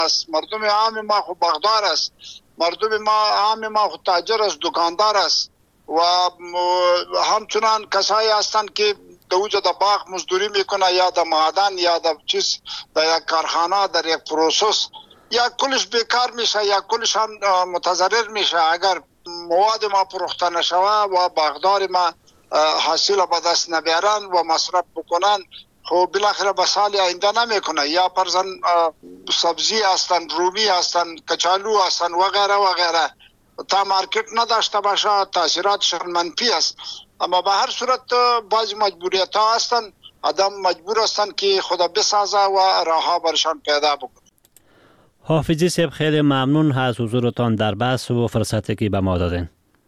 است، مردم عام ما خو باغدار است، مردم ما عام ما خو تاجر است، دکاندار است و همچنان کسایی هستند که در وجود باغ مزدوری میکنه یا در معدن یا در چیز در یک کارخانه در یک پروسس، یا کلش بیکار میشه یا کلش هم متضرر میشه اگر مواد ما فروخته نشوه و باغدار ما حاصل به دست نبیارن و مصرف بکنن. خب بالاخره به سال آینده نمیکنه، یا پرزن سبزی هستن، رومی هستن، کچالو هستن و غیره و غیره تا مارکت نداشته باشه تاثیراتشان منفی است. اما به هر صورت بعضی مجبوریت ها هستن، آدم مجبور هستن که خدا بسازه و راه ها برشان پیدا بکنه. حافظی صاحب خیلی ممنون از حضورتان در بحث و فرصتی که به ما دادین.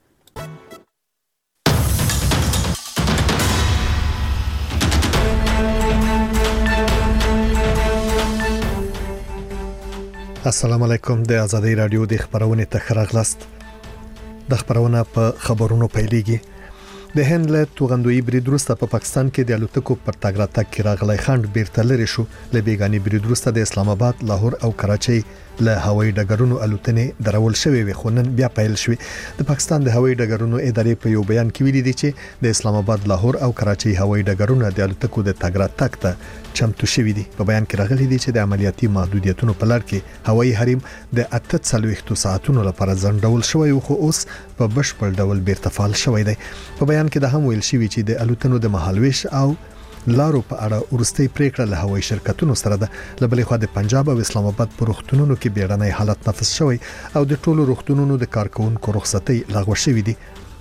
السلام علیکم. د آزادۍ رادیو د خبرونې ته ښه راغلاست. د خبرونه په خبرونو پیلېږي. د هند له توغندوی برید وروسته په پاکستان کې د الوتکو پر تګ راتګ کې راغلی خنډ بیرته لرې شو. له بیګاني برید وروسته د اسلام آباد، لاهور او کراچۍ له هوایي ډګرونو الوتنې درول شوې وي، خو نن بیا پیل شوې. د پاکستان د هوایي ډګرونو ادارې په یو بیان کې ویلي دي چې د اسلام آباد، لاهور او کراچۍ هوایي ډګرونه د الوتکو د تګ راتګ ته چمتو شوي دي. په بیان کې راغلي دي چې د عملیاتي محدودیتونو په لړ کې هوایي حریم د 48 ساعتونو لپاره ځنډول شوی و، خو اوس په بشپړ ډول بیرته فعال شوی دی. په بیان کې د هم ویل شوی چې د الوتنو د مهالويش او لارو په اړه ورستۍ پریکړه له هوایي شرکتونو سره ده. له بلې خوا د پنجاب او اسلام آباد په روغتونونو کې بیړنی حالت نافذ شوی او د ټولو روغتونونو د کارکونکو رخصتۍ لغوه شوې دي.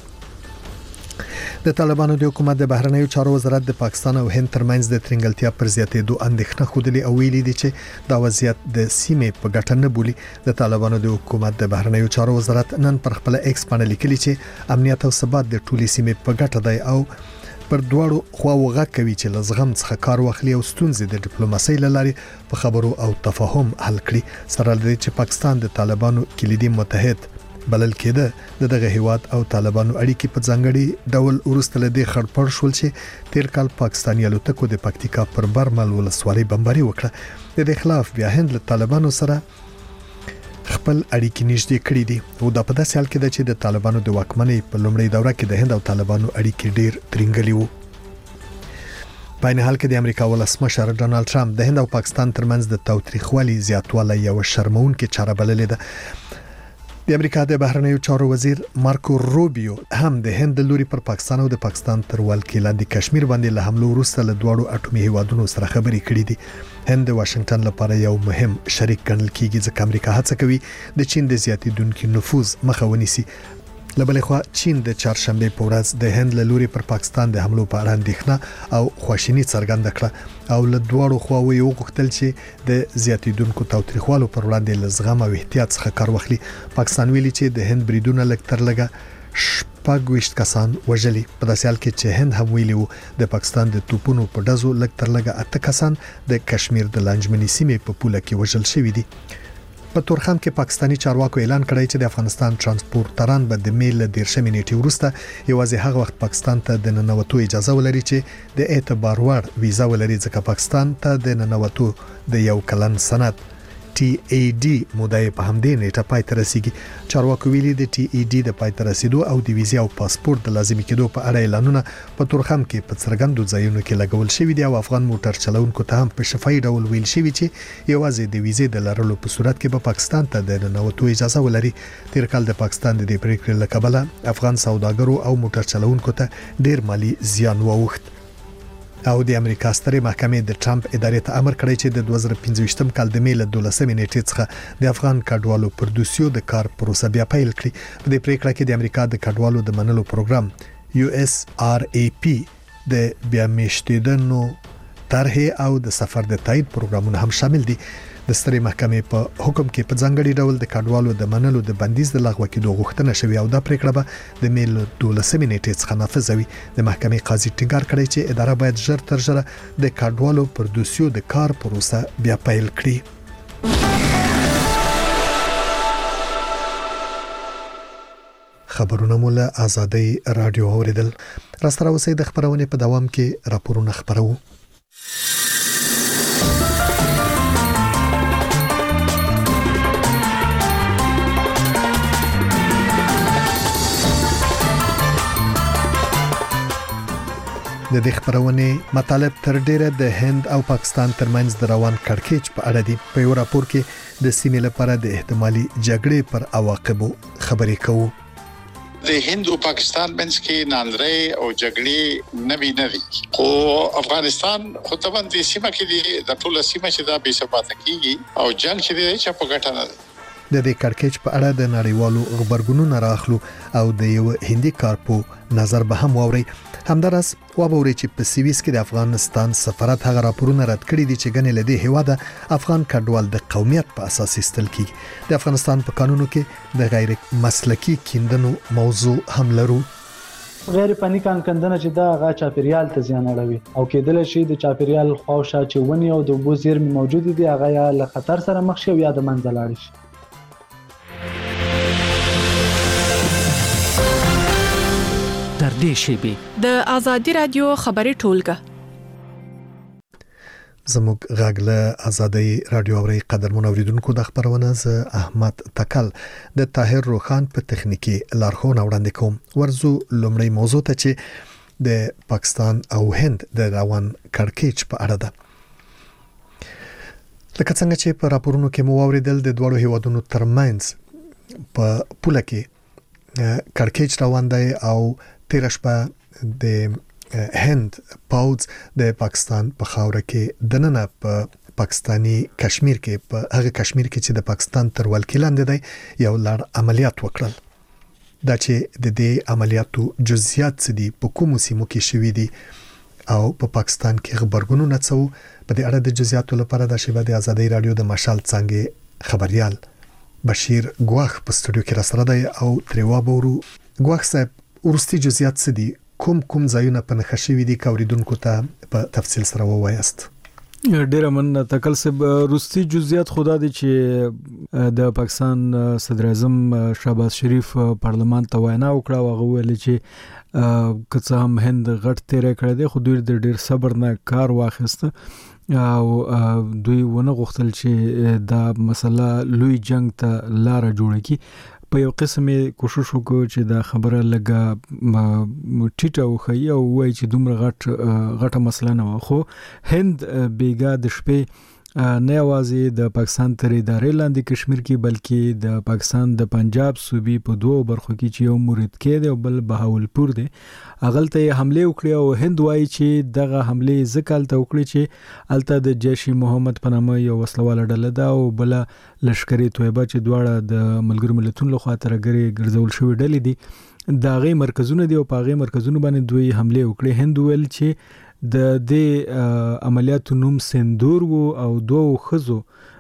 د طالبانو د حکومت د بهرنیو چارو وزارت د پاکستان او هند ترمنځ د ترنګلتیا پر زیاتېدو اندېښنه خوده او ویلي دي چې دا وضعیت د سیمې په ګټه نه بولي. د طالبانو د حکومت د بهرنیو چارو وزارت نن پر خپل ایکس باندې لیکلي چې امنیت او ثبات د ټولې سیمې په ګټه دی او پر دواړو خواو غږ کوي چې لزغم څخه کار واخلي او ستونزې د ډیپلوماسۍ لارې په خبرو او تفاهم حل کړي. سره لري چې پاکستان د طالبانو کلیدي متحد بلل کېده. دغه هیواد او طالبانو اړیکې په ځانګړي ډول ورسته لدې خړپړ شول چې تیر کال پاکستاني الوتکو د پکتیکا پر برمل ولسوالۍ بمباري وکړه. د دې خلاف بیا هند له طالبانو سره خپل اړیکې نږدې کړې دي او دا په داسې حال کې ده چې د طالبانو د واکمنۍ په لومړۍ دوره کې د هند او طالبانو اړیکې ډېر ترنګلې وو. په عین حال کې د امریکا ولسمشر ډونالد ټرمپ د هند او پاکستان ترمنځ د تاوتریخوالي زیاتوالی یو شرمونکې چاره بللې ده. د امریکا د بهرنیو چارو وزیر مارکو روبیو هم د هند د لوري پر پاکستان او د پاکستان تر ولکې لاندې کشمیر باندې له حملو وروسته له دواړو اټومي هیوادونو سره خبرې کړې دي. هند د واشنگټن لپاره یو مهم شریک ګڼل کیږي ځکه امریکا هڅه کوي د چین د زیاتېدونکو نفوذ مخه ونیسي. له بلې خوا چین د چهارشنبه په ورځ د هند له لوري پر پاکستان د حملو په اړه اندېښنه او خواشیني څرګنده کړه او له دواړو خواوو یو غوښتل چې د زیاتېدونکو تاوتریخوالو پر وړاندې له زغم او احتیاط څخه کار واخلي. پاکستان ویلي چې د هند بریدونه لږ تر لږه 26 کسان وژلي. په داسې حال کې چې هند هم ویلي وو د پاکستان د توپونو په ډزو لږ تر لږه 8 کسان د کشمیر د لانجمني سیمې په پوله کې وژل شوي دي. په تورخم کې پاکستانی چارواکو اعلان کړی چې د افغانستان ترانسپورټران به د میل 13 نیټې وروسته یوازې هغه وخت پاکستان ته د ننوتو اجازه ولري چې د اعتبار وړ ویزا ولري، ځکه پاکستان ته د ننوتو د یو کلن سند TAD مودې په همدې نیټه پای ته رسیږي. چارواکو ویلي د TAD د پای ته رسیدو او د ویزا او پاسپورت د لازمي کېدو په اړه اعلانونه په تورخم کې په څرګندو ځایونو کې لګول شوي دي او افغان موټر چلوونکو ته هم په شفاهي ډول ویل شوي چې یوازې د ویزې د لرلو په صورت کې به پاکستان ته د ننوتو اجازه ولري. تیر کال د پاکستان د دې پریکړې له کبله افغان سوداګرو او موټر چلوونکو ته ډیر مالی زیان واوښت او د امریکا سترې محکمې د ټرمپ ادارې ته امر کړی چې د 2015 کال د میل 12 نیټې څخه د افغان کډوالو پر دوسیو د کار پروسه بیا پیل کړي. په دې پریکړه کې د امریکا د کډوالو د منلو پروګرام USRAP د بیا میشتېدنو طرح او د سفر د تایید پروګرامونه هم شامل دي. د سترې محکمې په حکم کې په ځانګړي ډول د کډوالو د منلو د بندیز د لغوه کېدو غوښتنه شوې او دا پریکړه به د میل 12 نیټې څخه نافذ وي. د محکمې قاضي ټینګار کړی چې اداره باید ژر تر ژره د کډوالو پر دوسیو د کار پروسه بیا پیل کړي. خبرونه مو له آزادۍ رادیو اوریدل. راستره اوسئ د خبرونې په دوام کې راپورونه خبرو. د دې خبرونه مطالب تر ډیره د هند او پاکستان ترمنځ د روان کړکېچ په اړه دي. په یو راپور کې د سیمې لپاره د احتمالي جګړې پر عواقبو خبرې کوو. د هند او پاکستان منځ کې ناندري او جګړې نه دي، خو افغانستان خو طبعا د سیمه کې د ټوله سیمه چې دا بې ثباته کیږي او جنگ چې دی چې په ګټه نه دی. د دې کړکېچ په اړه د نړیوالو خبرګونونو راخلو او د یو هندي کارپو نظر به هم واوري. همدارس وابوري چې په سویس کې د افغانستان سفارت هغه راپورونه رد کړي دي چې ګنې لدی هواده افغان کډوال د قومیت په اساس استل کیږي. د افغانستان په قانونو کې د غیر مسلکی کیندنو موضوع هم لرو. غیر فني کاندنه چې دا غا چاپیریال ته زیان اړوي او کېدل شي د چاپیریال خواوشا چې ونی او د اوبو زیرمې موجود دي هغه یا له خطر سره مخ شي او یا د منځ لاړ شي. در دې شیبه د ازادي رادیو خبري ټولګه زموږ غاګله ازادي رادیو اوري قدر منوریدونکو د خبرونه ز احمد تکل د طاهر روخان په تخنیکی لارښوونه وړاندې کوم. ورزو لومړی موضوع ته چې د پاکستان او هند د روان کړکېچ په اړه ده. لکه څنګه چې په راپورونو کې مو اوریدل د دوه هیوادونو ترمنځ په پوله کې کړکېچ روان دی او تیر شپه د هند پاوز د پاکستان په خاوره کې دننه په پاکستانی کشمیر کې په هغه کشمیر کې چې د پاکستان تر ولکې لاندې دی یو لړ عملیات وکړل. دا چې د دې عملیاتو جزئیات څه دي، په کومو سیمو کې شوي دي او په پاکستان کې خبرګونونه څه وو، په دې اړه د جزئیاتو لپاره د شیبه د ازادي رادیو د مشال څنګه خبريال بشیر ګواخ په سټوډیو کې را سره دی او تریوا بورو. ګواخ صاحب، ورستي جزئیات څه دي؟ کوم ځایونه په نخښوي دي کوریدونکو ته په تفصیل سره ووایاست؟ ډیره مننه تکل صاحب. روسي جزئیات خدا دي چې د پاکستان صدر اعظم شهباز شریف پارلمان ته وینا وکړه او هغه ویل چې کڅه هم هند غټ تیرې کړې دي، خو دوی ډېر صبر نه کار واخیسته او دوی ونه غوښتل چې دا مسله لوی جنگ ته لار جوړ کړي. په یو قسمه کوشش وکړو چې دا خبره لګه ټیټه وخی او وایي چې دومره غټه مسله نه و، خو هند بیګا د شپې نه یوازې د پاکستان تر ادارې لاندې کشمیر کې بلکې د پاکستان د پنجاب صوبې په دوه برخو کې چې یو مریدکې دی او بل بهاولپور دی اغلته حمله وکړي او هند وایي چې دغه حمله ځکالته وکړي چې الته د جیش محمد په نامه یو وسلواله ډله ده او بل لشکري تویبه چې دواړه د ملګرو ملتونو لخوا ترګری ګرځول شوی ډلې دي دا غي مرکزونه دي او په غي مرکزونو باندې دوی حمله وکړي. هند ویل چې د دې عملیاتو نوم سندور وو او دوه خزو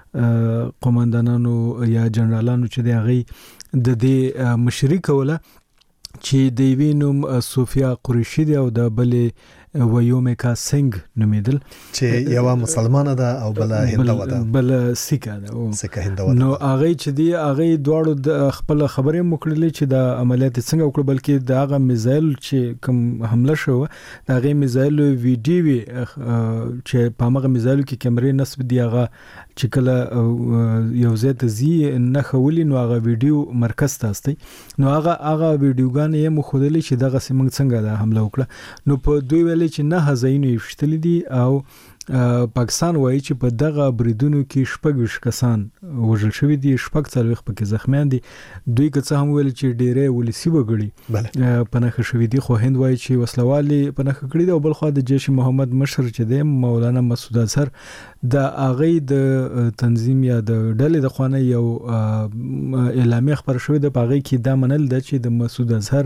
قوماندانانو یا جنرالانو چې د غي د دې مشري کوله چې د وینوم صوفیا قریشی دی او د بلې ویومیکا سنگ نومیدل چې یو مسلمانه ده او بل هندوه ده بل سیکه ده سیکه هندوه. نو هغه چې دی هغه دواړو د خپل خبرې مکړلې چې د عملیات څنګه وکړ بلکې د هغه میزایل چې کوم حمله شو د هغه میزایل ویډیو چې په هغه میزایل کې کیمرې نصب دی هغه چې کله یو ځای ته زی نه خولي نو هغه ویډیو مرکز ته استي نو هغه ویډیوګان یې مخودلې چې دغه سیمنګ څنګه د حمله وکړه نو په دوی ویل چې نه هزاینو یفتل دي او پاکستان وایي چې په دغه بریدونو کې شپږ کسان وژل شوی دي، شپږ څلويخ پکې زخمیان دي. دوی که څه هم ویل چې ډېرې ولسی وګړي پناه شوی دي، خو هند وایي چې وسلوالي پناه کړی دی او بل خو د جیش محمد مشر چې دی مولانا مسعود اظهر د اغه د تنظیم یا د ډلې د خوانه یو اعلامیه خبر شوې د پاغي کې دا منل د چې د مسعود اظهر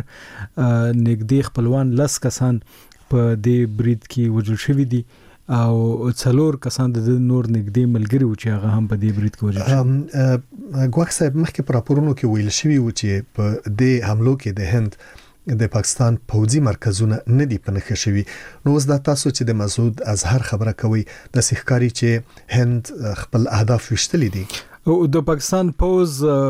نګدي خپلوان لس کسان په دې برید کې وژل شوی دي او څلور کسان د نور نګدي ملګری و چې هغه هم په دې برید کې وژل شوی. ګواخ صاحب مخکې پر راپورونو کې ویل شوی و چې په دې حملو کې د هند د پاکستان پوځي مرکزونه نه دي پنهخ شوی. نو اوس دا تاسو چې د مسعود اظهر خبره کوي د سحکاری چې هند خپل اهداف وشتلې دي او د پاکستان پوز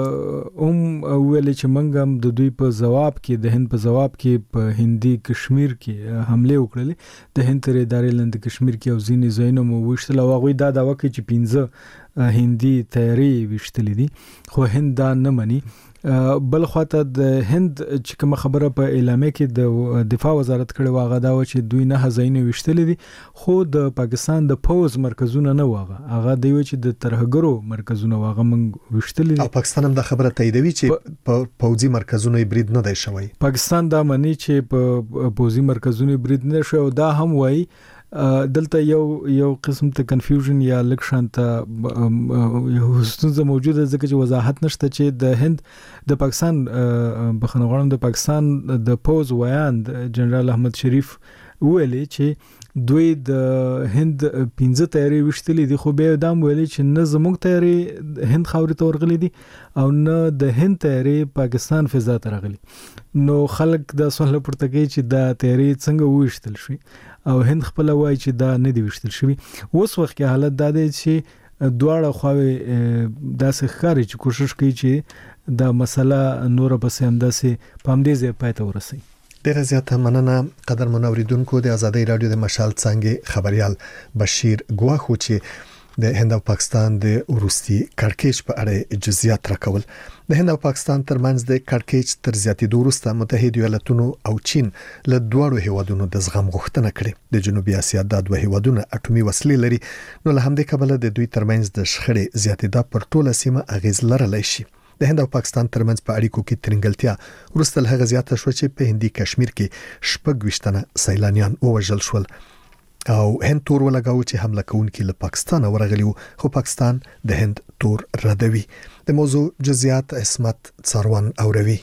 ویل چې منګم د دوی په جواب کې د هند په جواب کې په هندي کشمیر کې حمله وکړلې د هند تر ادارې لاندې کشمیر کې او ځینې ځایونه مو وشتل او هغه دا داوا کوي چې 15 هندي تیاری وشتلې دي خو هند دا نه مني. بل خواته د هند چې کوم خبره په اعلامیه کې د دفاع وزارت کړي واغه دا و چې دوی نه هزاینه وشتلې دي خو د پاکستان د پوز مرکزونه نه واغه هغه دی چې د ترهګرو مرکزونه واغه من وشتلې دي. او پاکستان هم دا خبره تاییدوي چې په پوزي مرکزونو برید نه دی شوی. پاکستان دا مني چې په پوزي مرکزونو برید نه شوی. دا هم وایي دلته یو قسم ته کنفیوژن یا لکشانت یو ستونزه موجوده ځکه چې وضاحت نشته چې د هند د پاکستان بخنغړم د پاکستان د پوز ویاند جنرال احمد شریف ویلي چې دوی د هند 15 تیاری وشتلې دي خو به دام ویلي چې نه زموږ تیاری هند خاورې ته ورغلي دي او نه د هند تیاری پاکستان فضا ته راغلي. نو خلک د سوال پورته کوي چې دا تیاری څنګه وشتل شي او هند خپل وایي چې دا نه دی وشتل شوی. اوس وخت کې حالت دا دی چې دواړه خواوې داسې ښکاري چې کوشش کوي چې دا مسله نور پسې همداسې په همدې ځای پای ته ورسوي. ډیره زیاته مننه قدرمن اوریدونکو. د آزادۍ رادیو د مشال څنګه خبريال بشیر ګواخو چې د هند او پاکستان د وروستي کړکېچ په اړه جزئیات راکول. د هند او پاکستان ترمنځ د کړکېچ تر زیاتېدو وروسته متحده ایالاتونو او چین له دوړو هیوادونو د زغم غوښتنه کړې. د جنوبي اسیا د دوه هیوادونو اټومي وسلې لري نو له همدې کبله د دوی ترمنځ د شخړې زیاتېدا پر ټوله سیمه اغیز لرلی شي. د هند او پاکستان ترمنځ په اړیکو کې ترنګلتیا وروسته هغه زیاته شو چې په هندي کشمیر کې شپږ سیلانیان ووژل شول او هند تور ولګاو چې حمله کوونکي له پاکستان ورغلي خو پاکستان د هند تور ردوي. د موضوع جزئیات اسمت څاروان اوروي.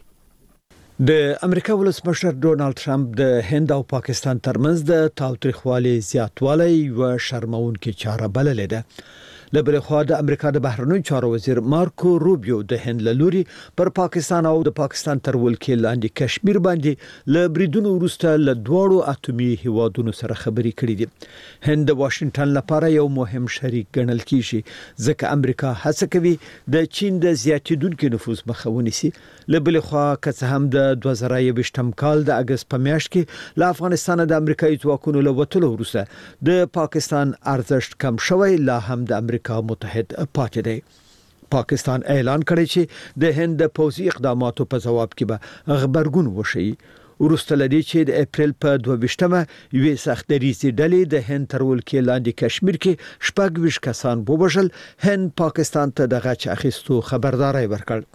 د امریکا ولسمشر ډونالد ټرمپ د هند او پاکستان ترمنځ د تاوتریخوالي زیاتوالی او شرمونکې چاره بللې ده. لبل خو د امریکا د بهرنیو چارو وزیر مارکو روبیو د هند لوري پر پاکستان او د پاکستان تر ولکې لاندې کشمیر باندې ل بریدونو وروسته ل دوړو اټومي هیوادونو سره خبرې کړې دي. هند د واشنگټن لپاره یو مهم شریک ګڼل کیږي ځکه امریکا هڅه کوي د چین د زیاتیدونکو نفوذ مخه ونیسي. لبل خو که هم د 2022 کال د اگست په میاشت کې ل افغانستان د امریکایي ځواکونو له وټلو وروسته د پاکستان ارزښت کم شوی لا هم د امریکا متحد پاتې دی. پاکستان اعلان کړی چې د هند د پوځي اقداماتو په جواب کې به خبرګون وشي. ورسته لدی چې د اپریل په 22مه یوې سختریزي ډلې د هند تر ولکې لاندې کشمیر کې شپږ کسان ووژل. هند پاکستان ته د غچ اخیستو خبرداري ورکړ.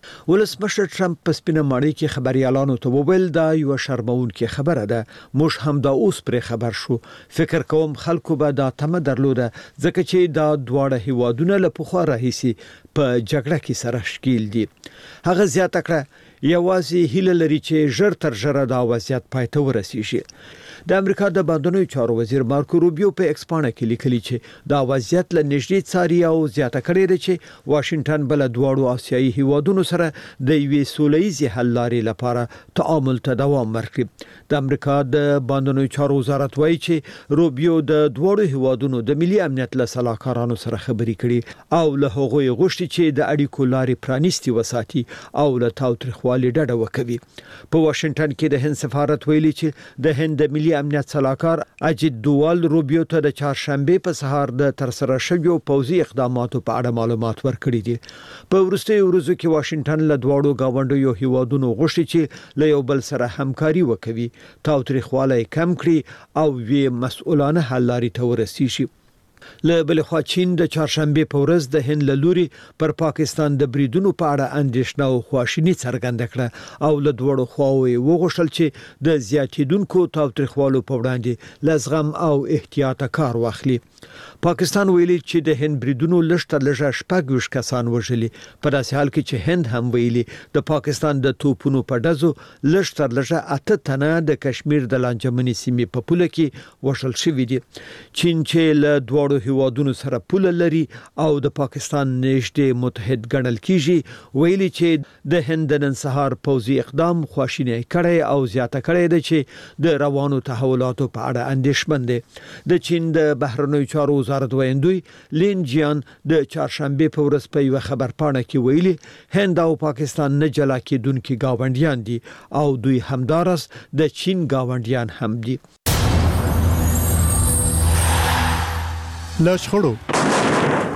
ولسمشر ټرمپ په سپینه ماڼۍ کې خبريالانو ته وویل دا یو شرمونکې خبره ده. موږ هم دا اوس پر خبر شو. فکر کوم خلکو به دا تمه درلوده ځکه چې دا دواړه هیوادونه له پخوا راهیسي په جګړه کې سره ښکیل دي. هغه زیاته کړه یوازې هیله لري چې ژر تر ژره دا وضعیت پای ته ورسیږي. د امریکا د بهرنیو چارو وزیر مارکو روبیو په ایکسپانه کې لیکلي چې دا وضعیت له نږدې څاري او زیاته کړې ده چې واشنگټن بل دوړو آسیایي هیوادونو سره د یوې سولهییزې حل لارې لپاره تعامل ته دوام ورکړي. د امریکا د بهرنیو چارو وزارت وایي چې روبیو د دوړو هیوادونو د ملي امنیت له سلاکارانو سره خبرې کړي او له هغوی غوښتي چې د اړیکو لارې پرانیستي وساتي او له تاوتریخوالي ډډه وکړي. په واشنگټن کې د هند سفارت ویلي چې د هند د ملي امنیت سلاکار اجید دووال روبیو ته د چهارشنبه په سهار د ترسره شویو پوځي اقداماتو په اړه معلومات ورکړي دي. په وروستیو ورځو کې واشنگټن له دواړو گاونډیو هیوادونو غوښتي چې له یو بل سره همکاري وکړي، تاوتریخوالی کم کړي او وی مسؤلانه حل لارې ته ورسیږي. له بل خوا چین د چهارشنبه په ورځ د هند لوري پر پاکستان د بریدونو په اړه اندېښنه او خواشیني څرګنده کړه او له دوړو خواوې وغوښتل چې د زیاتیدونکو تاوتریخوالو په وړاندې لزغم او احتیاط کار واخلي. پاکستان ویلي چې د هند بریدونو لږ لږه شپږ کسان وژلي، په داسې حال کې چې هند هم ویلي د پاکستان د توپونو په ډزو لږ لږه 8 تنه د کشمیر د لانجمنې سیمې په پوله کې وژل شوي دي. چین چې له دوړو هیوادونو سره پوله لري او د پاکستان نږدې متحد ګڼل کیږي، ویلي چې د هند نن سهار پوځي اقدام خواشینی کړی او زیاته کړی دی چې د روانو تحولاتو په اړه اندېښمن دی. د چین د بهرنیو چارو وزارت ویندوی لین جیان د چهارشنبه په ورځ په یو خبرپاڼه کې ویلي هند او پاکستان نه جلا کېدونکي گاونډیان دي او دوی همدارس د چین گاونډیان هم دي. لشخړو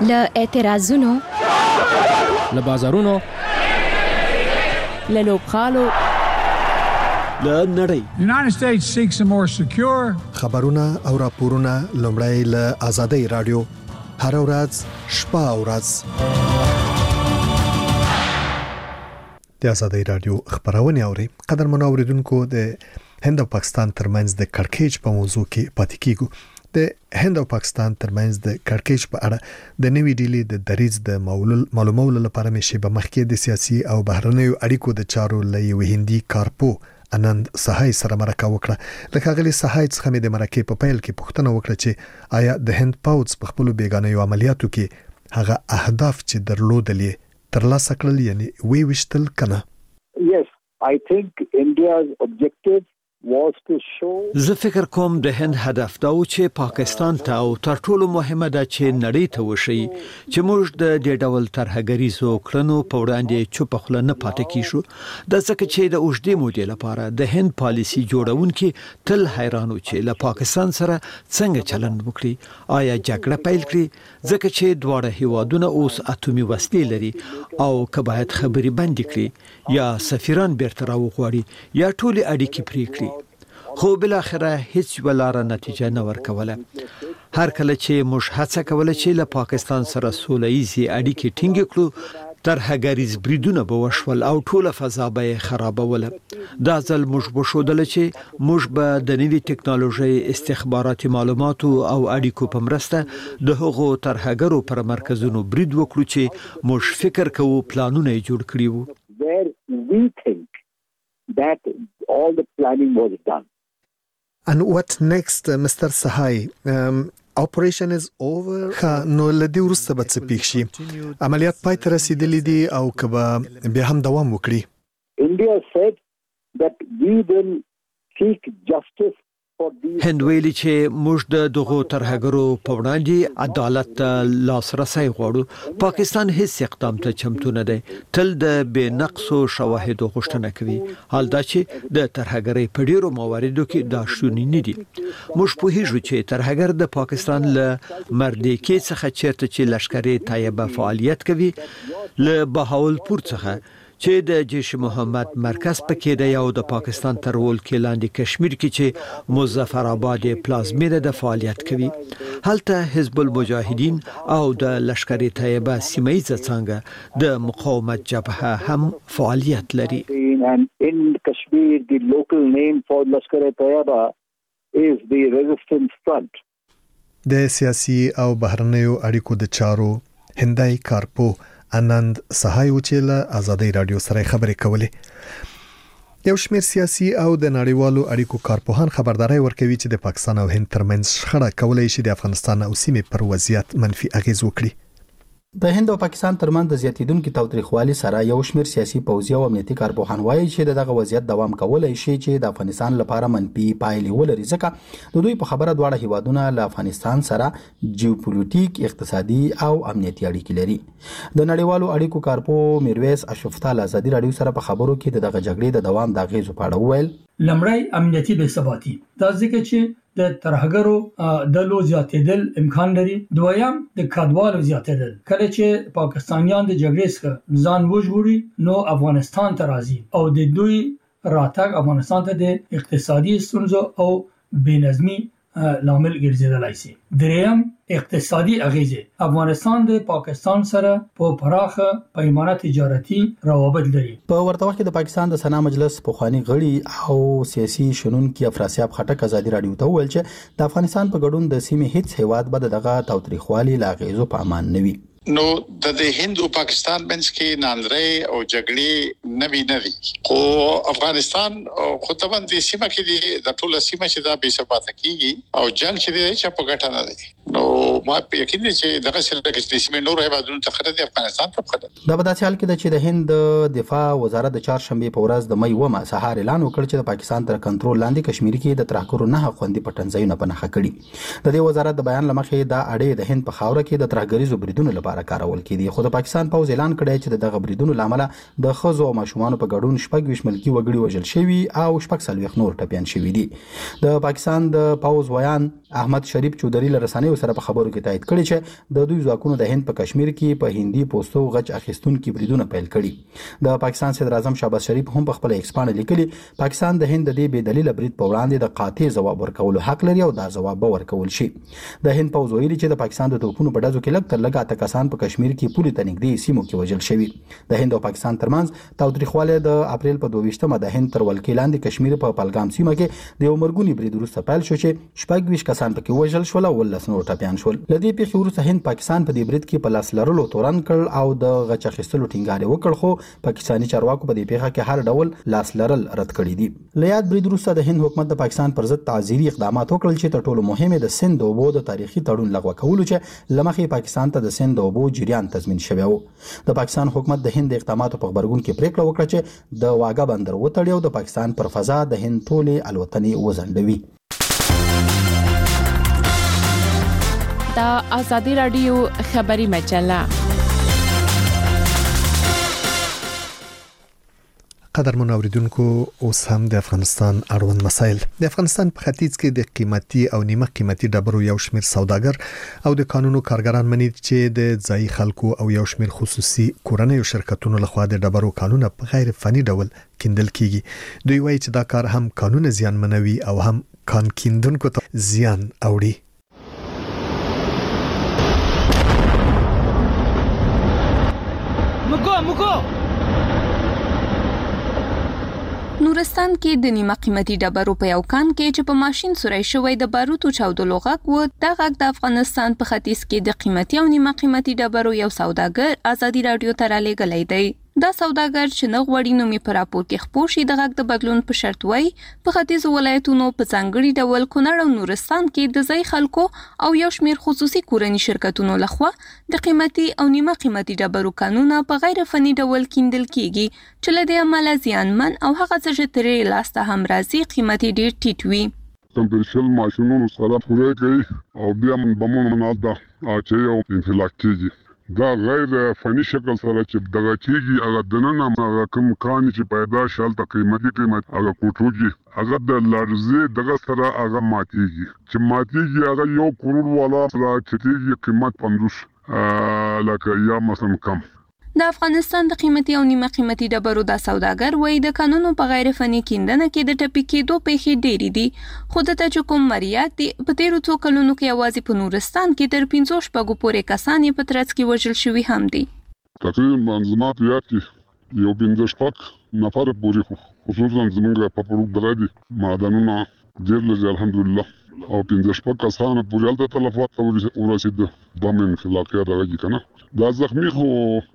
له اعتراضونو، له بازارونو، له لوبغالو، له نړۍ. The United States seeks a more secure. خبرونه او راپورونه لومړی له آزادۍ رادیو هر ورځ شپه او ورځ د آزادۍ رادیو خبرونه اوري. قدرمن اوریدونکو، د هند او پاکستان ترمنځ د کړکېچ په موضوع کې پاتې کیږو. د هند او پاکستان ترمنځ د کړکېچ په اړه د نوې ډیلي د دریځ د معلومولو لپاره مې به مخکې د سیاسي او بهرنیو اړیکو د چارو لې هندي کارپو انند سهای سره مرکه وکړه. لکه غلي سهای څخه مې د مرکې په پیل کې پوښتنه وکړه چې آیا د هند پوځ په خپل بیگانه عملیاتو کې هغه اهداف چې درلودل ترلاسه کړل، یعنی وی وشتل کنه؟ Yes, I think India's objective was to show. زه فکر کوم د هند هدف دا و چې پاکستان ته او تر ټولو مهمه ده چې نړۍ ته وشي چې موږ د دې ډول ترهګریزو کړنو په وړاندې چوپ خله نه پاتې کیشو. د ځکه چې د اوږدې مودې لپاره د هند پالیسي جوړونکي تل حیرانو چې له پاکستان سره څنګه چلند وکړي، آیا جګړه پیل کړي، ځکه چې دواړه هیوادونه اوس اتومي وسلې لري او که باید خبري بند کړي یا سفیران بیرته راوغواړي یا ټولې اړیکې پرې کړي. خو بل اخره هیڅ ولاره نتیجه نه ورکوله. هر کله چې موږ هڅه کوله چې له پاکستان سره سوله‌ایزي اړیکې ټینګ کړو، ترهګریز بریدونه به وشول او ټوله فضا به خرابوله. دا ځل موږ بشودل چې موږ به د نوې ټکنالوژي، استخباراتي معلوماتو او اړیکو په مرسته د هغو ترهګرو پر مرکزونو برید وکړو چې موږ فکر کوو پلانونه جوړ کړی وو. Where we think that all the planning was done. And what next, Mr. Sahai? Operation is over. نو لدی ورسته به څه پیښ شي؟ عملیات پای ته رسیدلې دي او کبه بیا هم دوام وکړي؟ India said that we will seek justice. هند ویلي چې موږ د دغو ترهګرو په وړاندې عدالت لاسرسي غواړو. پاکستان هیڅ اقدام ته چمتو نه دی، تل د بې نقصو شواهدو غوښتنه کوي. حال دا چې د ترهګرۍ په ډیرو مواردو کې دا شونې نه دي. موږ پوهیږو چې ترهګر د پاکستان له مردیکې څخه چیرته چې لشکري طیبه فعالیت کوي، له بهاولپور څخه چې د جیش محمد مرکز پکې دی او د پاکستان تر ولکې لاندې کشمیر کې چې مظفر آباد پلازمینه د فعالیت کوي. هلته حزب المجاهدین او د لشکري طیبه سیمه‌ایزه څنګه د مقاومت جبهه هم فعالیت لري. And in Kashmir, the local name for Lashkar-e-Taiba is the Resistance Front. د سیاسي او بهرنیو اړیکو د چارو هندای کارپو انند سهای وچیله آزادۍ رادیو سره خبرې کولې. یو شمېر سیاسي او د نړیوالو اړیکو کارپوهان خبرداري ورکوي چې د پاکستان او هند ترمنځ شخړه کولای شي د افغانستان او سیمې پر وضعیت منفي اغیز وکړي. د هند او پاکستان ترمنځ د زیاتیدونکو تاوتریخوالي سره یو شمېر سیاسي پوځي او امنیتي کارپوهان وایي چې دغه وضعیت دوام کولای شي چې د افغانستان لپاره منفي پایلې ولري، ځکه د دوی په خبره دواړه هیوادونه له افغانستان سره جیوپولیټیک، اقتصادي او امنیتي اړیکې لري. د نړیوالو اړیکو کارپو میرویس اشرفتال آزادي رادیو سره په خبرو کې دغه جګړې د دوام د اغیزو په اړه وویل. لمړی امنیتي بې ثباتي، دا ځکه چې د ترهګرو د لو زیاتېدل امکان لري. دویم د کډوالو زیاتېدل، کله چې پاکستانیان د جګړې څخه ځان وژغوري نو افغانستان ته راځي او د دوی راتګ افغانستان ته د اقتصادي ستونزو او بېنظمي لامل ګرځیدلی شي. دریم اقتصادي اغیزې، افغانستان د پاکستان سره په پراخه پیمانه تجارتي روابط لري. په ورته وخت کې د پاکستان د سنا مجلس پخوانی غړي او سیاسي شنونکي افراسیاب خټک آزادي رادیو ته وویل چې د افغانستان په ګډون د سیمې هیڅ هیواد به دغه تاوتریخوالي لا غیزو په امان نه وي. نو د هند او پاکستان منځ کې ناندري او جګړې نه وي، خو افغانستان خو ته باندې سیمه کې د ټوله سیمه چې دا بې ثباته کیږي او جنگ چې دی چې په ګټه نه دی. نو ما یقین دي چې دغه سره د سیمې نور هیوادونو ته خطر دی، افغانستان ته خطر. دا په داسې حال کې چې د هند دفاع وزارت د چهارشنبه په ورځ د مې ومه سهار اعلان وکړ چې د پاکستان تر کنټرول لاندې کشمیر کې د ترهګرو نه خوندې پټنځایونه پنهخه کړي. د دې وزارت د بیان لمخې دا اړې د هند په خاوره کې د ترهګریزو بریدونو لپاره کارول کېدي، خو د پاکستان پوز اعلان کړی چې دغه بریدونو لامل د خزو او ماشومان په ګډون 26 ملکی وګړي وژل شوي او 46 نور ټپيان شوي دي. د پاکستان د پوز ویان احمد شریف چودري له رسنۍ بهرنیو سره په خبرو کې تایید کړی چې د دوی ځواکونو د هند په کشمیر کې په هندي پوسټو غچ اخیستونکو بریدونه پیل کړي. د پاکستان صدر اعظم شهباز شریف هم په خپل ایکس باندې لیکلي پاکستان د هند د دې بې دلیل برید په وړاندې د قاطع ځواب ورکولو حق لري او دا ځواب به ورکول شي. د هند پوځ ویلي چې د پاکستان د توپونو په ډزو کې لږ تر لږه 8 کسان په کشمیر کې پولی ته نږدې سیمو کې وژل شوي. د هند او پاکستان ترمنځ تاوتریخوالی د اپریل په 22مه د هند تر ولکې لاندې کشمیر په پهلګام سیمه کې د یو مرګوني برید وروسته پیل شو چې 26 کسان پکې وژل شول او 19 نور ټپیان شول. لدې پیښې وروسته هند پاکستان په دې برید کې په لاس لرلو تورن کړ او د غچ اخیستلو ټینګار وکړ، خو پاکستاني چارواکو په دې پیښه کې هر ډول لاس لرل رد کړی دي. لیاد برید وروسته د هند حکومت د پاکستان پر ضد تعزیري اقدامات وکړل چې تر ټولو مهمه د سند اوبو د تاریخي تړون لغوه کولو چې لمخې پاکستان ته د سند اوبو جریان تضمین شوی و. د پاکستان حکومت د هند اقداماتو په خبرګون کې پریکړه وکړه چې د واګا بندر وتړي او د پاکستان پر فضا د هند ټولې الوتنې وځنډوي. دا آزادی رادیو خبری مجله. قدرمن اوریدونکو، اوس هم د افغانستان اړوند مسایل. د افغانستان په ختیځ کې د قیمتي او نیمه قیمتي ډبرو یو شمېر سوداګر او د قانونو کارګران مني چې د ځایي خلکو او یو شمېر خصوصي کورنیو شرکتونو لخوا د ډبرو کانونه په غیر فني ډول کیندل کیږي. دوی وایي چې دا کار هم قانون زیانمنوي او هم کان کیندونکو ته زیان اوړي. نورستان کې د نیمه قیمتي ډبرو په یو کان کې چې په ماشين سورای شوی د باروتو چاودلو غږ و، د غږ د افغانستان په ختیځ کې د قیمتي او نیمه قیمتي ډبرو یو سوداګر آزادي رادیو ته رالیږلی دی. دا سوداګر چې نه غواړي نومي په راپور کې خپور شي د غږ د بدلون په شرط وای په ختیځ ولایتونو په ځانګړي ډول کونړ او نورستان کې د ځای خلکو او یو شمېر خصوصي کورني شرکتونو لخوا د قیمتي او نیمه قیمتي ډبرو کانونه په غیر فني ډول کیندل کیږي چې له دې امله زیانمن او هغه څه چې ترې لاسته هم راځي قیمتي ډیر ټیټ وي. کمپیوټر ماشینونو سره پوره کوي او بیا بمونو مناده چې یو انفلاک کیږي. دا غیر فني شکل سره چې دغه کیږي هغه دننه هغه کوم کان چې پیدا شال ته قیمتي هغه کوټوږي هغه د لارزه دغه سره هغه ماتيږي چې ماتيږي هغه 1 کروڑ والا چې قیمت 50 لکه یا مثلا کم. د افغانستان د قیمتي او نیمه قیمتي ډبرو د سوداګر وایي د قانونو په غیر فني کیندنه کې د ټپي کېدو پیښې ډېرې دي، خو د تجکم مریات دي په تیرو څو کلونو کې یوازې په نورستان کې تر 500 شپږو پورې کسان یې په ترڅ کې وژل شوي هم دي. تقریبا منظمات یاد کې یو 5 شپږ نفر پورې خصوصا زموږ په پروګرام دي معدنونه ډېر لږ الحمدلله او 5 شپږ کسان پورې الته تلفات ورسید د من خلاقیت راځي کنه. دا زخمی خو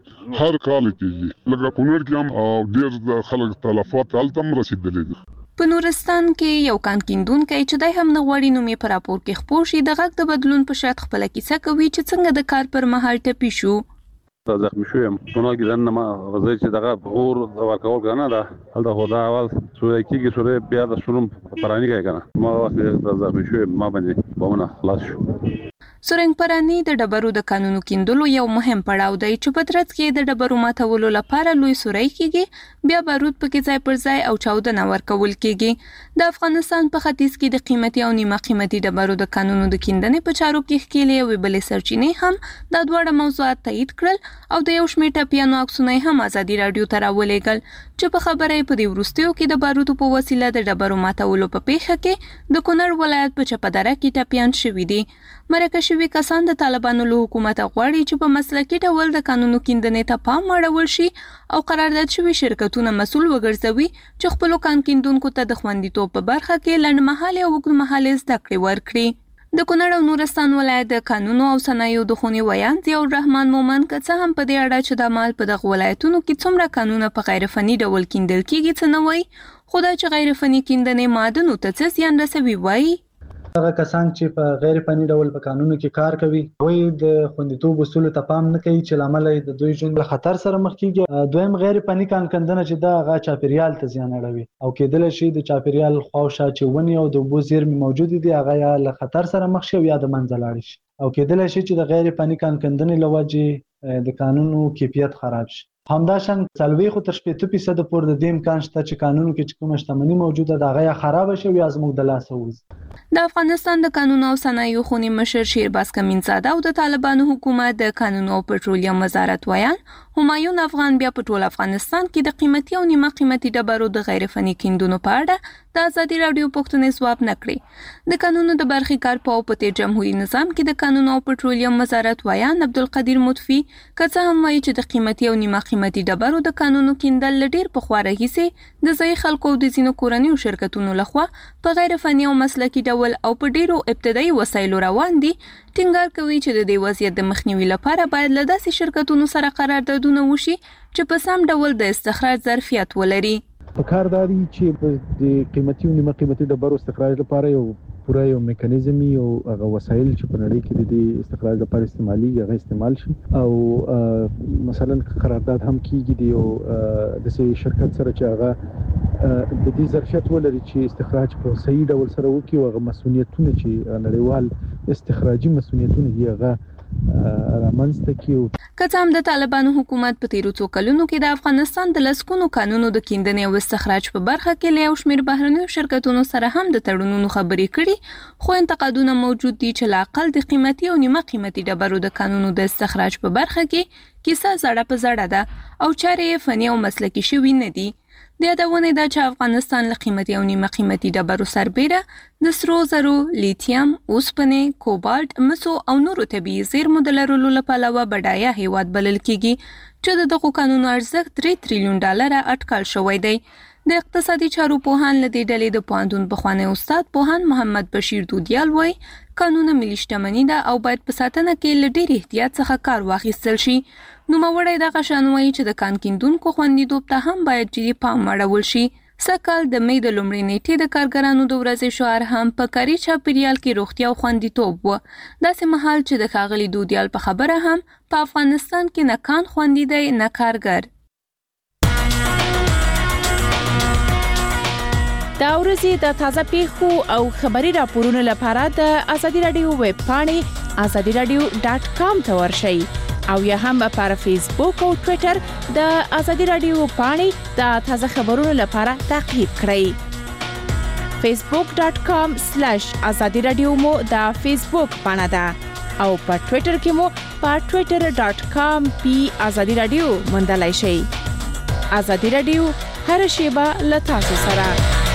هر کال کېږي لکه کونړ کې هم او ډېر خلک تلفات الته هم رسیدلي دي. په نورستان کې یو کان کیندونکی چې دی هم نه غواړي نوم یې په راپور کې خپور شي د غږ د بدلون په شرط خپله کیسه کوي چې څنګه د کار پر مهال ټپي شو. زخمی شویم نو کې دنه ما غزي چې دغه غور ورکول کنه دا هلته خدا اول سورې کېږي سورې بیا د شروم پرانی کوي کنه ما وخت زخمی شویم ما باندې بمونه خلاص شو. سورنګ پرانی د ډبرو د قانونو کیندلو یو مهم پړاو دی چې په ترڅ کې د ډبرو ماتولو لپاره لوی سورای کېږي، بیا بارود پکې ځای پر ځای او چاودنه ورکول کېږي. د افغانستان په ختیځ کې د قیمتي او نیمه قیمتي ډبرو د قانونو د کیندنې په چارو کې ښکېلې یوې بلې سرچینې هم دا دواړه موضوعات تایید کړل او د یو شمېر ټپیانو عکسونه هم آزادي رادیو ته راولېږل چې په خبره یې په دې وروستیو کې د بارودو په وسیله د ډبرو ماتولو په پیښه کې د کونړ ولایت په چپدره کې ټپیان شوي دي. مرکه شوي کسان د طالبانو له حکومت غواړي چې په مسلکي ډول د قانونو کیندنې ته پام اړول شي او قرارداد شوي شرکتونه مسؤل وګرځوي چې خپلو کان کیندونکو ته د خوندیتوب په برخه کې لنډمهالې او اوږدمهالې زده کړې ورکړي. د کونړ او نورستان ولایت د قانونو او صنایعو د خونې ویان ضیاء الرحمن مومن که څه هم په دې اړه چې د مال په دغه ولایتونو کې څومره قانونه په غیر فني ډول کیندل کیږي څه نه وایي، خو دا چې غیر فني کیندنې معدنو ته څه زیان رسوي وایي. هغه کسان چې په غیر فني ډول په قانونو کې کار کوي وایي د خوندیتوب اصولو ته پام نه کوي چې لامل یې د دوی ژوند له خطر سره مخ کیږي. دویم غیر فني کان کندنه چې دا هغه چاپیریال ته زیان اړوي او کېدل شي د چاپیریال خواوشا چې ونی او د اوبو زیرمې موجود دي هغه یا له خطر سره مخ شي یا د منځه لاړ شي او کېدل شي چې د غیر فني کان کندنې له وجې د قانونو کیفیت خراب شي. همداشان 40% پورې د دې امکان شته چې قانون کې چې کومه شتمنۍ موجوده ده هغه خراب شي یا زموږ د لاس وځي. د افغانستان د قانون او صنایعو خونی مشر شیرباز کمینزاده او د طالبانو حکومت د قانون او پټرولیم وزارت ویان همایون افغان بیا په ټول افغانستان کې د قیمتي او نیمه قیمتي ډبرو د غیر فني کیندونو په اړه د ازادي رادیو پښتنې ځواب نکړي. د قانونو د برخې کارپو په تیر جمهوریت نظام کې د قانون او پټرولیم وزارت ویان عبدالقدیر مطفی کڅه هم وایي چې د قیمتي او نیمه قیمتي ډبرو د قانونو کیندل ډیر په خواره هيسي د ځای خلکو د زینو کورنیو شرکتونو لخوا په غیر فني او مسلکي ډول او په ډیرو ابتدایي وسایلو روان دي. ټینګار کوي چې د دې وضعیت د مخنیوي لپاره باید له داسې شرکتونو سره قراردادونه وشي چې په سم ډول د استخراج ظرفیت ولري. په کار داري چې د قیمتي او نیمه قیمتي ډبرو استخراج لپاره یو پوره یو میکانیزم او هغه وسایل چې په نړۍ کې د استخراج لپاره استعمالي هغه استعمال شي او مثلا قرارداد هم کیږي دی د سې شرکت سره چې هغه د دې ظرفیت ولري چې استخراج په صحیح ډول سره وکړي او هغه مسؤلیتونه چې نړیوال استخراجي مسؤلیتونه دی هغه رامنځته کیو. که هم د طالبانو حکومت په تیرو څو کلونو کې د افغانستان د لسکونو قانونو د کیندنې او استخراج په برخه کې له یو شمېر بهرنیو شرکتونو سره هم د تړونونو خبرې کړي، خو انتقادونه موجود دي چې لا اقل د قیمتي او نیمه قیمتي ډبرو د قانونو د استخراج په برخه کې کیسه زړه په زړه ده او چارې فني او مسلکي شوي نه دي. د یادونه ده چې افغانستان له قیمتي او نیمه قیمتي ډبرو سربیره د سرو زرو، لیتیم، اوسپنې، کوبالت، مسو او نورو طبیعي زیرمو د لرلو له پلوه بډایه هیواد بلل کیږي چې دغه قانونو ارزښت 3 تریلیون ډالر اټکل شوی دی. د اقتصادي چارو پوهان له دې ډلې د پوهنتون پخوانی استاد پوهان محمد بشیر دودیال وایي قانون ملي شتمني ده او باید په ساتنه کې له ډېر احتیاط څخه کار واخیستل شي. نوموړی دغه شان وایي چې د کان کیندونکو خوندیتوب ته هم باید جدي پام اړول شي. سږکال د مې د لومړۍ نیټې د کارګرانو د ورځې شعار هم په کاري چاپیریال کې روغتیا او خوندیتوب و. داسې مهال چې د ښاغلي دودیال په خبره هم په افغانستان کې نه کان خوندي دی نه کارګر. دا ورځې د تازه پیښو او خبري راپورونو لپاره د ازادي رادیو ویب پاڼې azadiradio.com ته ورشئ او یا هم پر فیسبوک او ټوئیټر د ازادي رادیو پاڼې د تازه خبرونو لپاره تعقیب کړئ. facebook.com/azadiradio مو د فیسبوک پاڼه ده او په ټوئیټر کې مو په twitter.com/azadiradio موندلای شئ. ازادي رادیو هر شیبه له تاسو سره.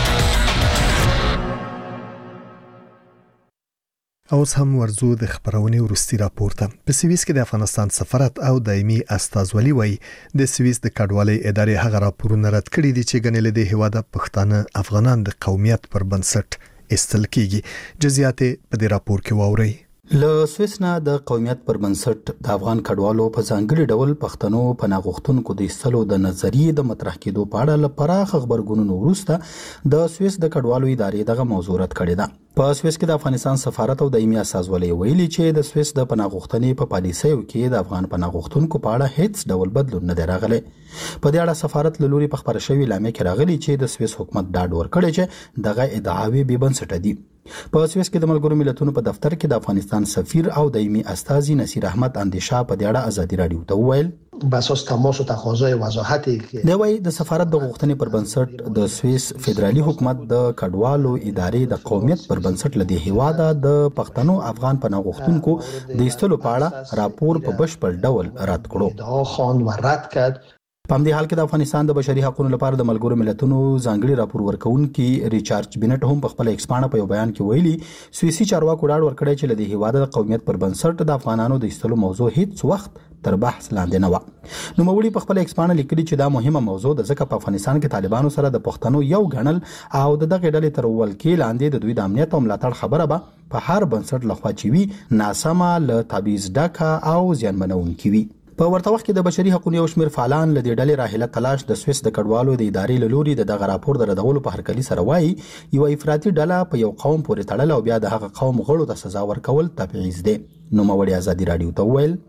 اوس هم ورزو د خبرونې ورستي راپورته. په سویس کې د افغانستان سفارت او دایمي استازولي وایي د سویس د کډوالۍ ادارې هغه راپورونه رد کړي دي چې ګڼل دي هواده پښتانه افغانان د قومیت پر بنسټ استل کیږي. جزئیات په دې راپور کې واورئ. له سویس نه د قومیت پر بنسټ د افغان کډوالو په ځانګړي ډول پښتنو پناه غوښتونکو د ایستلو د نظریې د مطرح کېدو په اړه له پراخ خبرګونونو وروسته د سویس د کډوالو ادارې دغه موضوع رد کړې ده. په سویس کې د افغانستان سفارت او دایمي استازولي ویلي چې د سویس د پناه غوښتنې په پالیسیو کې د افغان پناه غوښتونکو په اړه هیڅ ډول بدلون نه دی راغلی. په دې اړه سفارت له لوري په خبره شوی اعلامیه کې راغلی چې د سویس حکومت ډاډ ورکړی چې دغه ادعاوې بې بنسټه دي. په سویس کې د ملګرو ملتونو په دفتر کې د افغانستان سفیر او دایمي استازي نصیر احمد اندیشا په دې اړه ازادي رادیو ته وویل باساس تماس و تقاضای وضاحتی دی وایي د سفارت د غوښتنې پر بنسټ د سویس فدرالي حکومت د کډوالو ادارې د قومیت پر بنسټ لدی هواده د پښتنو افغان پناه غوښتونکو د ایستلو په اړه راپور په بشپړ ډول رد کړو. په همدې حال کې د افغانستان د بشري حقوقو لپاره د ملګرو ملتونو ځانګړي راپور ورکونکي ریچارډ بینټ هم په خپل ایکس پاڼه په یو بیان کې ویلي سویسي چارواکو ډاډ ورکړی چې لدی هواده د قومیت پر بنسټ د افغانانو د ایستلو موضوع هیڅ وخت تر بحث لاندې نه و. نوموړي په خپل ایکس پاڼه لیکلي چې دا مهمه موضوع د ځکه په افغانستان کې طالبانو سره د پښتنو یو غنل او دغه ډلې تر ولکې لاندې د دوی د امنیت او ملاتړ خبره به په هر بنسټ لخوا چوي ناسمه له تبعیض ډکه او زیانمنونکې وي. په ورته وخت کې د بشري حقوقو یو شمېر فعالان له دې ډلې راهله تلاش د سویس د کډوالو د ادارې له لوري دغه راپور د ردولو په هرکلي سره وایي یو افراطي ډله په یو قوم پورې تړل او بیا د هغه قوم غړو ته سزا ورکول تبعیض دی. نوموړي ازادي رادیو ته وویل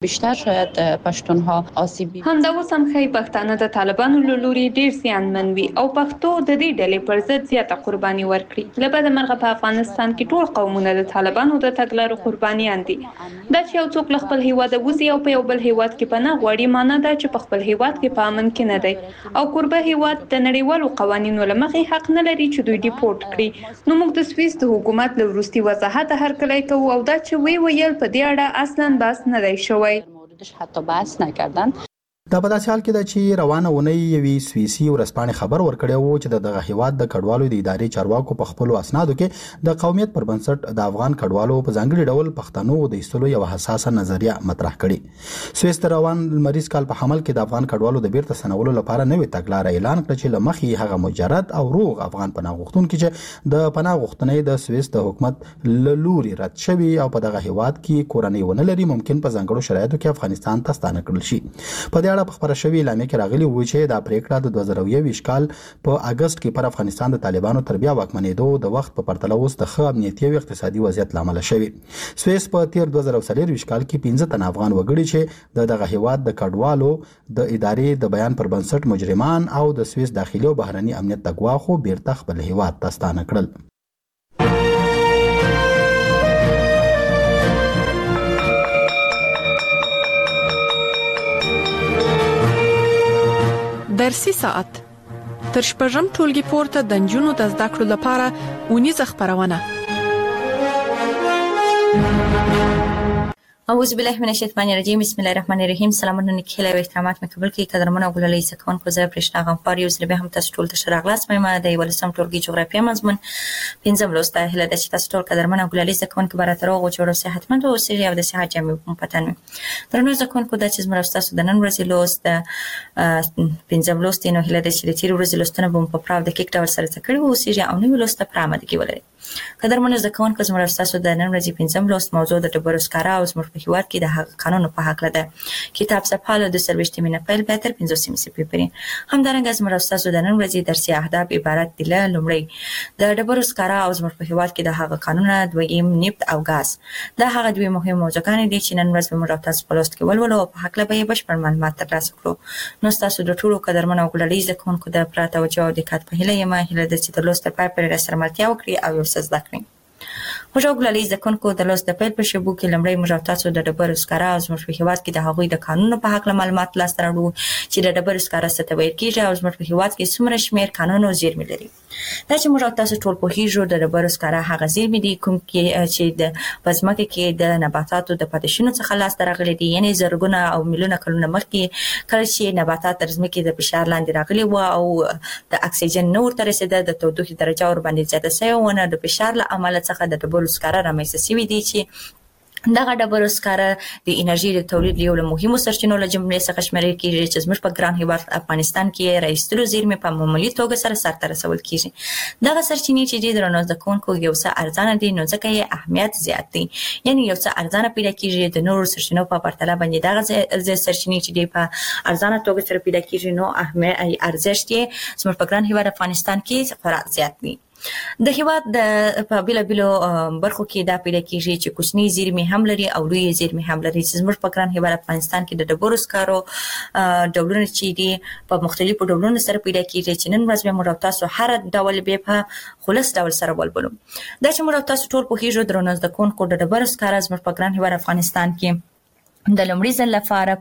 بیشتر شاید پښتونها آسیبی همدا اوس هم ښایي پښتانه د طالبانو له لوري ډیر زیانمن وي او پښتو د دې ډلې پر ضد زیاته قرباني ورکړي. له بده مرغه په افغانستان کې ټول قومونه د طالبانو د تګلارو قربانیان دي. دا چې یو څوک له خپل هیواد وځي او په یو بل هیواد کې پناه غواړي معنی دا چې په خپل هیواد کې په امن کې نه دی او قربه هیواد د نړیوالو قوانینو له مخې حق نه لري چې دوی ډیپورت کړي. نو موږ د سویس د حکومت له وروستي وضاحت هرکلی کوو او دا چې ویل په دې اړه اصلا بحث نه دی شوی. حتی بحث نکردن. دا په داسې حال کې ده چې روانه ونی یوې سویسي ورځپاڼې خبر ورکړی وو چې دغه هیواد د کډوالو د ادارې چارواکو په خپلو اسنادو کې د قومیت پر بنسټ د افغان کډوالو په ځانګړي ډول پښتنو د ایستلو یو حساسه نظریه مطرح کړې. سویس د روان لمریز کال په حمل کې د افغان کډوالو د بیرته ستنولو لپاره نوې تګلاره اعلان کړه چې له مخې هغه مجرد او روغ افغان پناه غوښتونکي چې د پناه غوښتنې د سویس د حکومت له لوري رد شوي او په دغه هیواد کې کورنۍ ونه لري ممکن په ځانګړو شرایطو کې افغانستان ته ستانه کړل شي. په دې اړه په خبره شوې اعلامیه کې راغلي و چې دا پریکړه د 2021 کال په اگست کې پر افغانستان د طالبانو تر بیا واکمنېدو د وخت په پرتله اوس د ښه امنیتي او اقتصادي وضعیت لامل شوی. سویس په تیر 2023 کال کې 15 تن افغان وګړي چې دغه هیواد د کډوالو د ادارې د بیان پر بنسټ مجرمان او د سویس داخلي او بهرني امنیت د ګواښو بیرته خپل هیواد ته ستانه کړل. درسي ساعت تر شپږم ټولګي پورته د نجونو د زده کړو لپاره ونیزه خبرونه. اعوذ بالله من الشیطان الرجیم بسم الله الرحمن الرحیم. سلامونه نیکه او احترامات مې قبول کړئ قدرمن او ګلالي سکون کو زه پرشنا غم پاره یو سره به هم تاسو ټول ته شراغلاس مې د ولسم ټولګي جغرافیه مضمون پنځم لوسته هله د تاسو ټول قدرمن او ګلالي سکون کو براتر او جوړو صحتمند او سری او د صحت جامع پتن درنو سکون کو د چې زموږ تاسو د نن ورځې لوست پنځم لوست نو هله د چې تیر ورځې لوستنه بم په پراو د کیک ډول سره تکړه او سری او نو لوسته پرامد کې ولري. قدرمن زکون کو زموږ تاسو د نن ورځې پنځم لوست موضوع د ډبرو سکاره او زموږ په هیواد کې د قانون په حق لده کتاب صفحه د سروشتي مینه پیل بهتر 15 سپې پرې همدارنګه زموږ تاسو د نن ورځې درسي اهداف عبارت دي له لومړی د ډبرو سکاره او زموږ په هیواد کې د هغه قانون دویم نفت او غاز دا هغه دوی مهم موضوعات دي چې نن ورځ موږ تاسو په لوست کې ولولو په حق لبه بشپړ معلومات ترلاسه کړو. نو تاسو د ټولو قدرمن او ګلالي زکون کو د پراته او جواب دقت په هله یمه هله د چې د لوست په پای سره ملتیا وکړي او یو څه زده کړئ. موږ ګلالي زکون کو د لوست په پیل شبو کې لمړی موږ تاسو د ډبرو سکاره او زموږ په هیواد کې د هغوی د قانون په حق معلومات لاس راوړو چې د ډبرو سکاره څه ته ویل کیږي او زموږ په هیواد کې څومره شمیر قانون او زیرمې لري. دا چې موږ تاسو ټول په هیجو د ډبرو سکاره هغه زیرمې دي کوم چې د پزماکه کې د نباتاتو د پاتشونو څخه لاس راغلي دي یعنی زرګونه او میلیونه کلونه مخکې کله چې نباتات تر ځمکې د فشار لاندې راغلي و او د اکسیجن نور تر رسیده د تودوخې درجه ور باندې زیاته شوی و نه د فشار له امله څخه د ډبرو سکاره رامنځته شوي دي چې دغه ډبرو سکاره د انرژي د تولید یو له مهمو سرچینو له جملې څخه شمیرل کیږي چې زموږ په ګران هیواد افغانستان کې راایستلو زیرمې په معمولی توګه سره سرته رسول کیږي. دغه سرچینې چې د رڼا ځکونکو یو څه ارزانه دي نو ځکه یې اهمیت زیات دی یعنی یو څه ارزانه پیدا کیږي د نورو سرچینو په پرتله باندې دغه سرچینې چې دی په ارزانه توګه سره پیدا کیږي نو اهمیت ارزښت یې زموږ په ګران هیواد افغانستان کې خورا زیات دی. د هیواد د په بیلابیلو برخو کې دا پیدا کیږي چې کوچنی زیرمې هم لري او لوی زیرمې هم لري چې زموږ په ګران هیواد افغانستان کې د ډبرو سکارو ډولونه چې دي په مختلفو ډولونو سره پیدا کیږي چې نن ورځ موږ تاسو هر ډول به په خلاص ډول سره ولولو. دا چې موږ تاسو ټول په هیجو درنو د کون کو د ډبرو سکارو زموږ په ګران هیواد افغانستان کې د لومړي ځل لپاره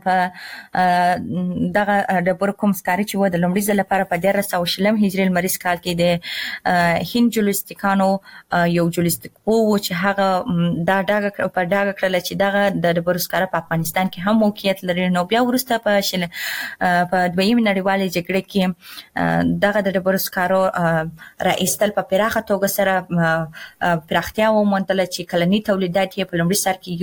په دغه ډبرو کوم سکاري چې و د لومړي ځل لپاره په 1320 هجري لمریز کال کې د هند جولستیکانو یو جولستیک وو چې هغه دا ډاګه په ډاګه کړل چې دغه د ډبرو سکاره په افغانستان کې هم موقعیت لري. نو بیا وروسته په دویمه نړیوالې جګړې کې دغه د ډبرو سکارو راایستل په پراخه توګه سره پراختیا وموندله چې کلنی تولیدات یې په لومړي سر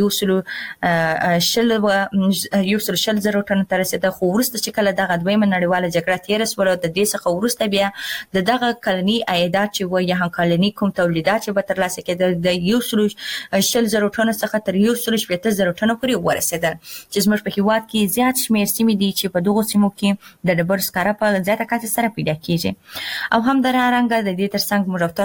کې یو سل زرو ټن ته رسیده خو وروسته چې کله دغه دویمه نړیواله جګړه تېره شوه د دې څخه وروسته بیا د دغه کلني عایدات چې وایي یا کلني کوم تولیدات چې به ترلاسه کېدل د یو سل زرو ټن څخه تر یو سل شپېته زرو ټن پورې ورسېدل چې زموږ په هیواد کې زیات شمېر سیمې دي چې په دغو سیمو کې د ډبرو سکاره په زیاته کچه سره پیدا کېږي او همدارنګه د دې ترڅنګ موږ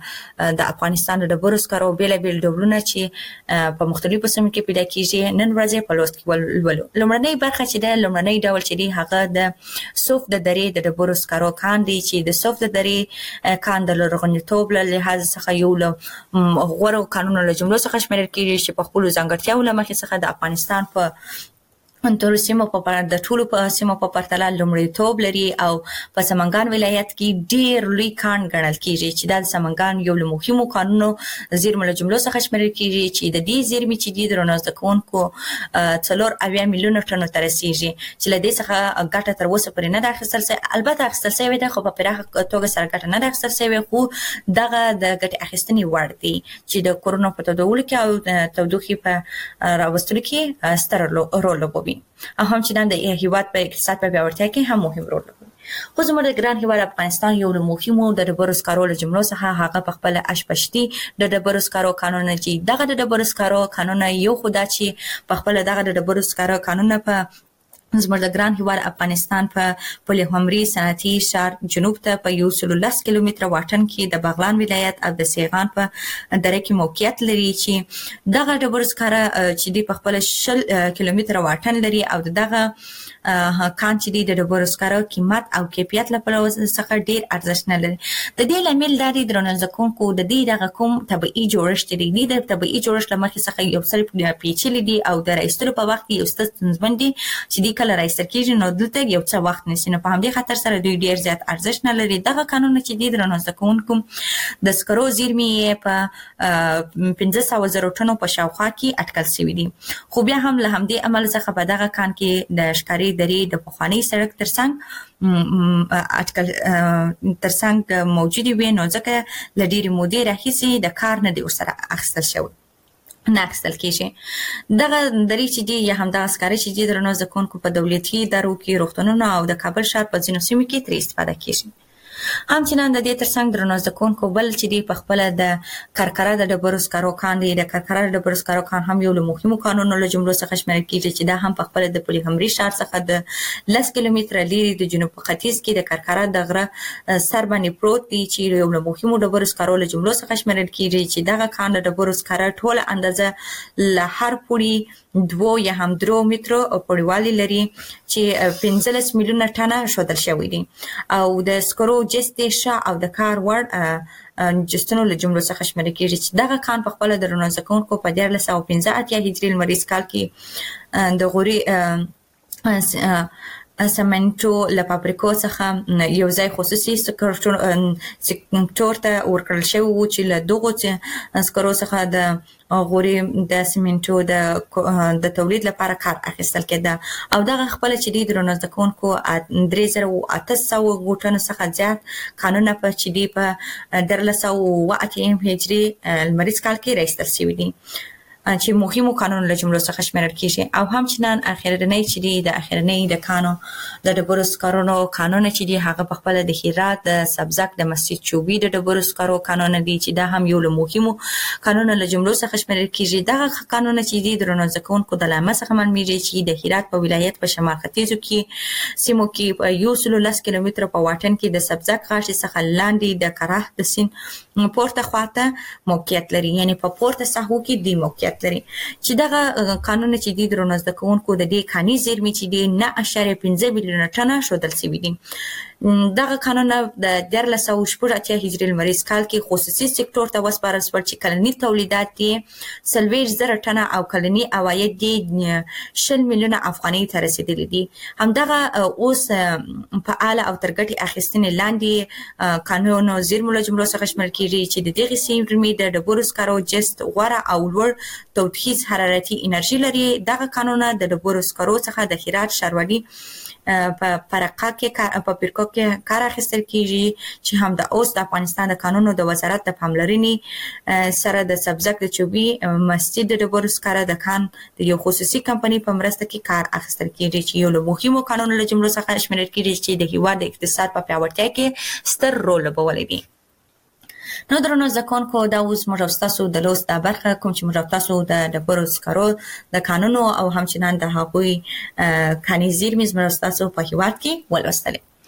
تاسو د افغانستان د ډبرو سکارو بیلابیل ډولونه چې په مختلفو سیمو کې پیدا کیږي نن ورځ ځای په لوست کې ولولو. لومړنۍ برخه چې د لومړنۍ ډول چې دی هغه د صوف د درې د ډبرو سکرو کان دی چې د صوف د درې کان د لرغونتوب له لحاظ څخه یو له غوره کانونو له جملو څخه شمیرل کیږي چې په خپل ځانګړتیاو له مخې څخه د افغانستان په انتر سیمه په د ټولو په سیمه په پرتله لومړیتوب لري او په سمنګان ولایت کې ډیر لوی کان ګڼل کیږي چې د سمنګان یو له مهمو کانونو زیرمو له جملو څخه شمیرل کیږي چې د دې زیرمې چې د درنځ کوونکو 4 میلیونه ټنو تر رسیدي چې له دې څخه ګټه تر اوسه پرې نه ده اخیستل شوې. البته اخیستل شوې ده خو په پراخه توګه سره ګټه نه ده اخیستل شوې، خو دغه د ګټې اخیستنې وړ دي چې د کورونا په تداول کې او تودوخې په راوستلو کې ستر رول لوبوي او هم چې د هیواد په اقتصاد په پیاوړتیا کې هم مهم رول لري. خو زموږ د ګران هیواد افغانستان یو له مهمو د ډبرو سکرو له جملو څخه هغه په خپل اشپشتي د ډبرو سکرو قانون چې دغه د ډبرو سکرو قانون یو خدا چې په خپل دغه د ډبرو سکرو قانون په زموږ د ګران هیواد افغانستان په پولیهمري صنعتي ښار جنوب ته په 110 کیلومتره واټن کې د بغلان ولایت او د سیغان په دره کې موقعیت لري چې دغه ډبرو سکرو چې د په خپل 10 کیلومتره واټن لري او دغه کان چې د ډبرو سکرو قیمت او کیفیت لپاره څخه ډیر ارزښت نه لري. د دې لامل د درنځ کوونکو د دې دغه کوم طبيعي جوړښت دی د طبيعي جوړښت لمخې څخه یو څه پیچلي دي او د راایستلو په وخت یو څه ستونزمن دي چې د کله راایستل کېږي نو دلته یو څه وخت نیسي. نو په همدې خاطر سره دوی ډیر زیات ارزښت نه لري. دغه قانون چې د درنځ کوونکو د سکرو زیرمې په 1500 زره ټنو په شاوخوا کې اټکل شوی دي. خو بیا هم له همدې عمل څخه په دغه کان کې د ښکاری درې د پخوانی سړک ترڅنګ اټکل ترڅنګ موجود وي نو ځکه لډيري مودې راهیسي د کار نه دی ورسره اخیستل شوی نه اخیستل کېږي. دغه درې چې دی یا هم د عسکري چې دی درنځ کوونکو په دولتي ادارو کې روغتونونو او د کابل ښار په ځینو سیمو کې ترې استفاده کېږي. همچنان د دې ترڅنګ درنځ کوونکو بل چې دی په خپل د کرکره د ډبرو سکرو کان دی د کرکره د ډبرو سکرو کان هم یو له مهمو قانونو له جملو څخه شمیرل کېږي چې دا هم په خپل د پولیهمري ښار څخه د 10 کیلومتره لري د جنوب ختیځ کې د کرکره د غره سر باندې پروت دی چې یو له مهمو ډبرو سکرو له جملو څخه شمیرل کېږي چې دغه کان د ډبرو سکرو ټول اندازه له هر پوړي 2 یا هم 3 مترو پوړیوالي لري چې 15 میلیونه ټنه شودل شوی دي او د سکرو جستې او د کار وړ جستنو له جملو څخه شمیرل کېږي چې دغه کان په خپل درنځ کوونکو په 1915 هجري لمریز کال کې د غوري سمنټو له فابریکو څخه یو ځای خصوصي سکتور ته ورکړل شوی و چې له دغه سکرو څخه د غوري د سمنټو د تولید لپاره کار اخیستل کېده او دغه خپل چې د درنځ کوونکو 3800 غوټنو څخه زیات قانون په چې دی په 1308 هجري لمریز کال کې راایستل شوی دی چې مهمو قانون له جملو څخه شمیرل کېږي او همچنان اخرنۍ چې دی د اخرنۍ د کانو د ډبرو سکرو قانون چې دی هغه په خپل د هرات د سبزک د مسجد چوبي د ډبرو سکرو قانون دی چې دا هم یو له مهمو قانون له جملو څخه شمیرل کېږي. دغه قانون چې دی درنځ کوونکو د لامه څخه معلومیږي چې د هرات په ولایت په شمال ختیځو کې سیمو کې په 110 کیلومتره په واټن کې د سبزک غاښ څخه لاندې د کراه د سین پورته خواته موقعیت لري یعنی په پورته ساحو کې دی موقعیت لري چې دغه قانون چې دی درنځ کوونکو د دې کاني زیرمې چې دی 9.15 میلیونه ټنه شودل شوی دي. دغه قانون د 1380 هجري لمریز کال کې خصوصي سکتور ته وسپارل شو چې کلنی تولیدات یې 40,000 ټنه او کلنی عواید یې 10 میلیونه افغانۍ ته رسیدلي دي. همدغه اوس په اعلی او ترګټي اخیستنې لاندې قانون زیرمو له جملو څخه شمیرل کېږي چې د دغه سیمې د ډبرو سکرو جست غوره او لوړ تودوخیز حرارتي انرژي لري. دغه قانون د ډبرو سکرو څخه د هرات ښاروالي په پرقه کې په پرکو کې کار اخیستل کېږي چې هم د اوس د افغانستان د قانونو د وزارت د پاملرنې سره د سبزک د چوبي مسجد د ډبرو سکرو د کان د یو خصوصي کمپنۍ په مرسته کې کار اخیستل کېږي چې یو له مهمو قانونو له جملو څخه شمیرل کېږي چې د هیواد د اقتصاد په پیاوړتیا کې ستر رول لوبولی دی. نو درنو ځکونکو دا اوس موږ تاسو د لوست د برخه کوم چې موږ تاسو د ډبرو سکرو د قانونو او همچنان د هغوی کاني زیرمې موږ تاسو په هیواد کې ولوستل.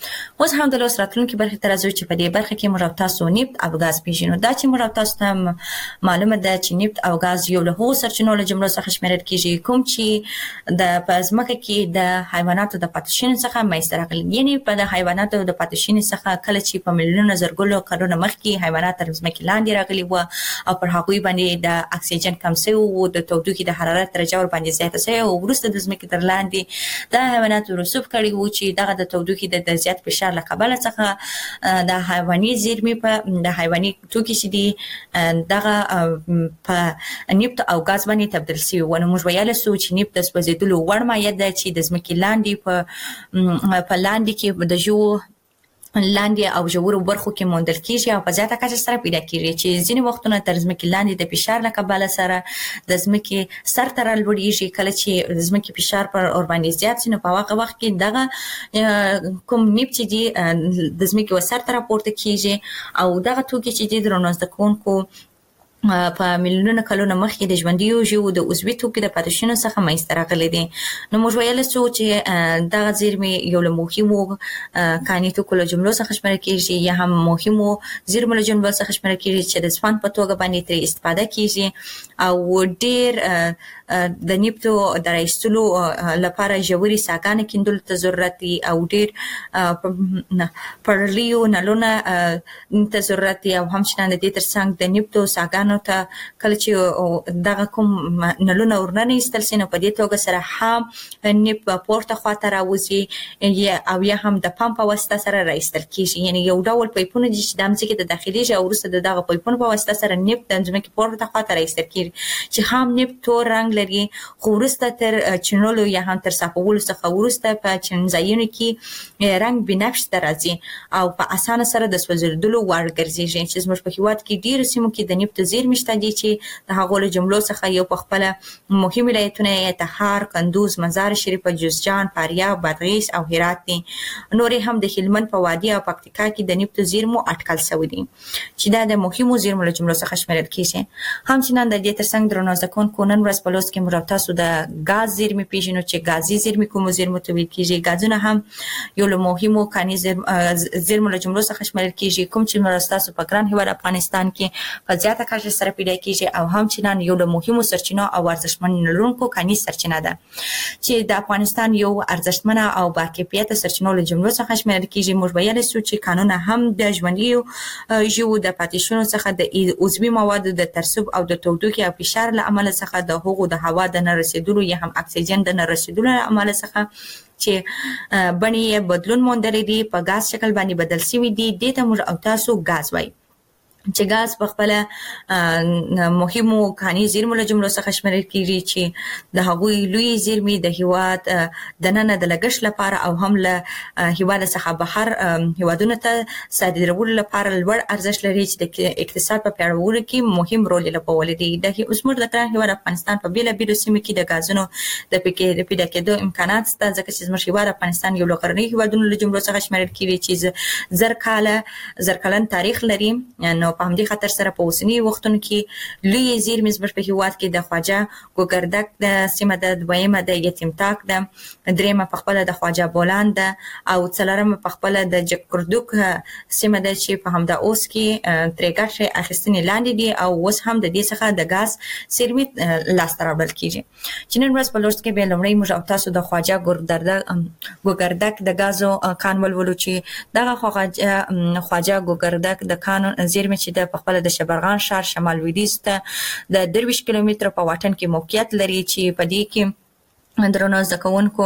اوس هم د لوس راتلونکي برخه تر ازو چې په دې برخه کې موږ تاسو نفت او غاز پیژنو. دا چې موږ تاسو ته معلومه ده چې نفت او غاز یو له هغو سرچینو له جملو څخه شمیرل کیږي کوم چې د پزماکه کې د حیواناتو د پاتشین څخه مېسته راغلي. یعنی په د حیواناتو د پاتشین څخه کله چې په میلیونونو زرګونو کلونو مخکې حیوانات تر ځمکې لاندې راغلي و او پر هغوی باندې د اکسیجن کم شوی او د تودوخې د حرارت درجه ور باندې زیاته شوې او وروسته د ځمکې تر لاندې د حیواناتو رسوب کړي و چې دغه د تودوخې د زیات فشار له کبله څخه د حیواني زیرمې په د حیواني توکي چې دي دغه په نفت او غاز باندې تبدیل شوي و. نو موږ ویلی سو چې نفت د سوځېدلو وړ مایع ده چې د ځمکې لاندې په لاندې کې د ژوو لاندې او ژورو برخو کې موندل کیږي او په زیاته کچه سره پیدا کیږي چې ځینې وختونه تر ځمکې لاندې د فشار له کبله سره د ځمکې سر ته رالوړېږي. کله چې د ځمکې فشار پر اور باندې زیات شي نو په هغه وخت کې دغه کوم نفت چې دي د ځمکې وسر ته راپورته کیږي او دغه توکي چې دي درنو زده کوونکو په میلیونونو کلونو مخکې د ژوندیو ژوو د عضوي توکو د پاتشینو څخه منځته راغلي دي. نو موږ ویلی سو چې دغه زیرمې یو له مهمو کاني توکو له جملو څخه شمیرل کیږي یا هم مهمو زیرمو له جملو څخه شمیرل کیږي چې د سپند په توګه باندې ترې استفاده کیږي او ډېر د نفتو د راایستلو لپاره ژورې څاګانې کیندلو ته ضرورت دي او ډېر پړلیو نلونه ته ضرورت دي او همچنان د دې ترڅنګ د نفتو څاګانو ته کله چې دغه کوم نلونه ورننه ایستل سي نو په دې توګه سره هم نفت پورته خواته راوځي او یا هم د پمپ په واسطه سره راایستل کیږي. یعنی یو ډول پایپونه دي چې د ځمکې ته داخليږي او وروسته دغه پایپونو په واسطه سره نفت د ځمکې پورته خواته راایستل کیږي چې هم نفت تور رنګ لري خو وروسته تر چینولو یا هم تر صافولو څخه وروسته په چینځایونو کې رنګ بنفش ته راځي او په اسانه سره د سوځېدلو وړ ګرځي چې زموږ په هېواد کې ډېرو سیمو کې د نفت زیرمې شته دي چې د هغو له جملو څخه یو په خپله مهم ولایتونه یې تخار، کندوز، مزار شریف، جوزجان، فاریاب، بادغیس او هرات دي. نورې هم د هلمند په وادي او پکتیکا کې د نفتو زیرمو اټکل شوي دي چې دا د مهمو زیرمو له جملو څخه شمیرل کیږي. همچنان د دې ترڅنګ درنو زده کوونکو نن ورځ په لوست کې موږ تاسو د غاز زیرمې پیژنو چې غازي زیرمې کومو زیرمو ته ویل کیږي. غازونه هم یو له مهمو کاني زیرمو له جملو څخه شمیرل کیږي کوم چې موږ تاسو په ګران هیواد افغانستان کې په زیاته کچه سره پیدا کیږي او همچنان یو له مهمو سرچینو او ارزښتمن لرونکو کاني سرچینه ده چې د افغانستان یو ارزښتمنه او باکیفیته سرچینو له جملو څخه شمیرل کیږي. موږ ویلی سو چې کانونه هم د ژوندیو ژوو د پاتشونو څخه د عضوي موادو د ترسب او د تودوخې او فشار له امله څخه د هغو د هوا د نه رسیدلو یا هم اکسیجن د نه رسیدلو له امله څخه چې بڼې بدلون موندلی دي په غاز شکل باندې بدل شوي دي. دې ته موږ او تاسو غاز وایو چې غاز په خپل مهمو کاني زیرمو له جملو څخه شمیرل کیږي چې د هغوی لوی زیرمې د هیواد د ننه د لګښت لپاره او هم له هیواد څخه بهر هیوادونو ته صادرولو لپاره لوړ ارزښت لري چې د اقتصاد په پیاوړتیا کې مهم رول لوبولی دی. د اوس موږ د ګران هیواد افغانستان په بیلابیلو سیمو کې د غازونو د پیدا کېدو امکانات شته ځکه چې زموږ هیواد افغانستان یو له غرنیو هیوادونو له جملو څخه شمیرل کیږي چې زر کلن تاریخ لري. نو په همدې خاطر سره په اوسني وختونو کې لوی زیرمې زموږ په هیواد کې د خواجه ګوګردک د سیمه د دویمه د یتیم تاک د درېمه په خپله د خواجه بولان ده او څلورمه په خپله د جکردوک سیمه ده چې په همدا اوس کې ترې ګټې اخیستنې لاندې دي او اوس هم د دې څخه د غاز زیرمې لاسته راوړل کیږي. چې نن ورځ په لوست کې به لومړی موږ او تاسو د خواجه ګوګردک د غازو کان ولولو چې دغه خواجه ګوګردک د کان زیرمې چې د خپل د شبرغان ښار شمال لویدیځ ته د 23 کیلومتره په واټن کې موقعیت لري چې په دې کې درنو زده کوونکو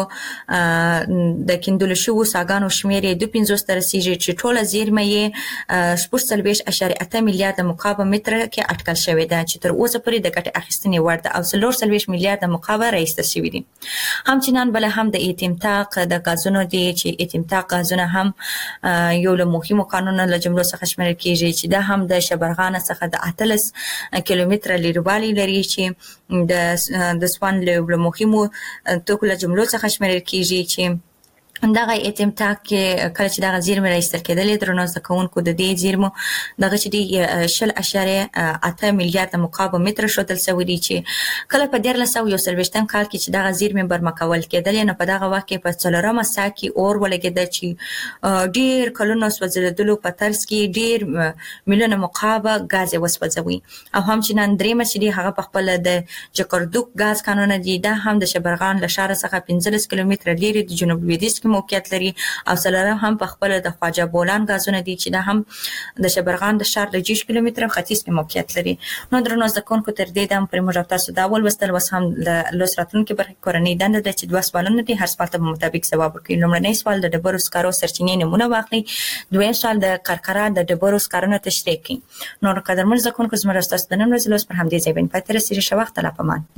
د کیندلو شویو څاګانو شمېر یې 250 ته رسیږي چې ټوله زیرمه یې 46.8 میلیارده مکعب متره کې اټکل شوې ده چې تر اوسه پورې د ګټې اخیستنې وړ ده او 43 میلیارده مکعب راایستل شوي دي. همچنان بله هم د یتیم تاق د غازونو دي چې یتیم تاق غازونه هم یو له مهمو کانونو له جملو څخه شمیرل کیږي چې دا هم د شبرغان څخه د 18 کیلومتره لیروالی لري چې د سوان له مهمو توکو له جملو څخه شمیرل کیږي چې دغه اتمتاک کې کله چې دغه زیرمې راایستل کېدلې درنو زده کوونکو د دې زیرمو دغه چې دی 0.8 میلیارډ مکعب متر شوتل سوي دي چې کله په 1941 کال کې چې دغه زیرمې برمکول کېدلې نو په دغه وخت کې په څلورمه سا کې اور ولګېد چې ډیر کلونو سوځېدلو په ترڅ کې ډیر میلیونه مکعب غاز وسوځوي او هم چې نن درېمه چې دی هغه په خپل د جکردوک غاز کانونه دي دا هم د شبرغان له ښار څخه 15 کیلومتره لري د جنوب لویدیځ موقعیت لري او څلورم هم په خپل د خواجه بولان غازونه دي چې دا هم د شبرغان د ښار له 6 کیلومتره ختیځ کې موقعیت لري. نو درنو زده کوونکو تر دې دم پر موږ تاسو دا ولوستل وس هم د لوستراتونکو برخه کورنۍ دنده د چې 2 سوالونه دي هر سوال ته مطابق جواب ورکړئ. لومړنی سوال د ډبرو سکارو سرچینې نمونه واخلئ. دویم سوال د کرکره د ډبرو سکارونو تشریح کړئ. نو قدرمن زده کوونکو زموږ تاسو د نن ورځې لوست پر همدې ځای باندې پاتې رسېږي. ښه وخت لا پمان.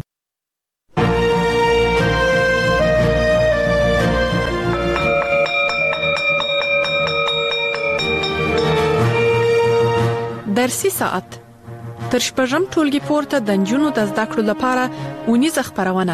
درسي ساعت تر شپږم ټولګي پورته د نجونو د زده کړو لپاره اونیزه خپرونه.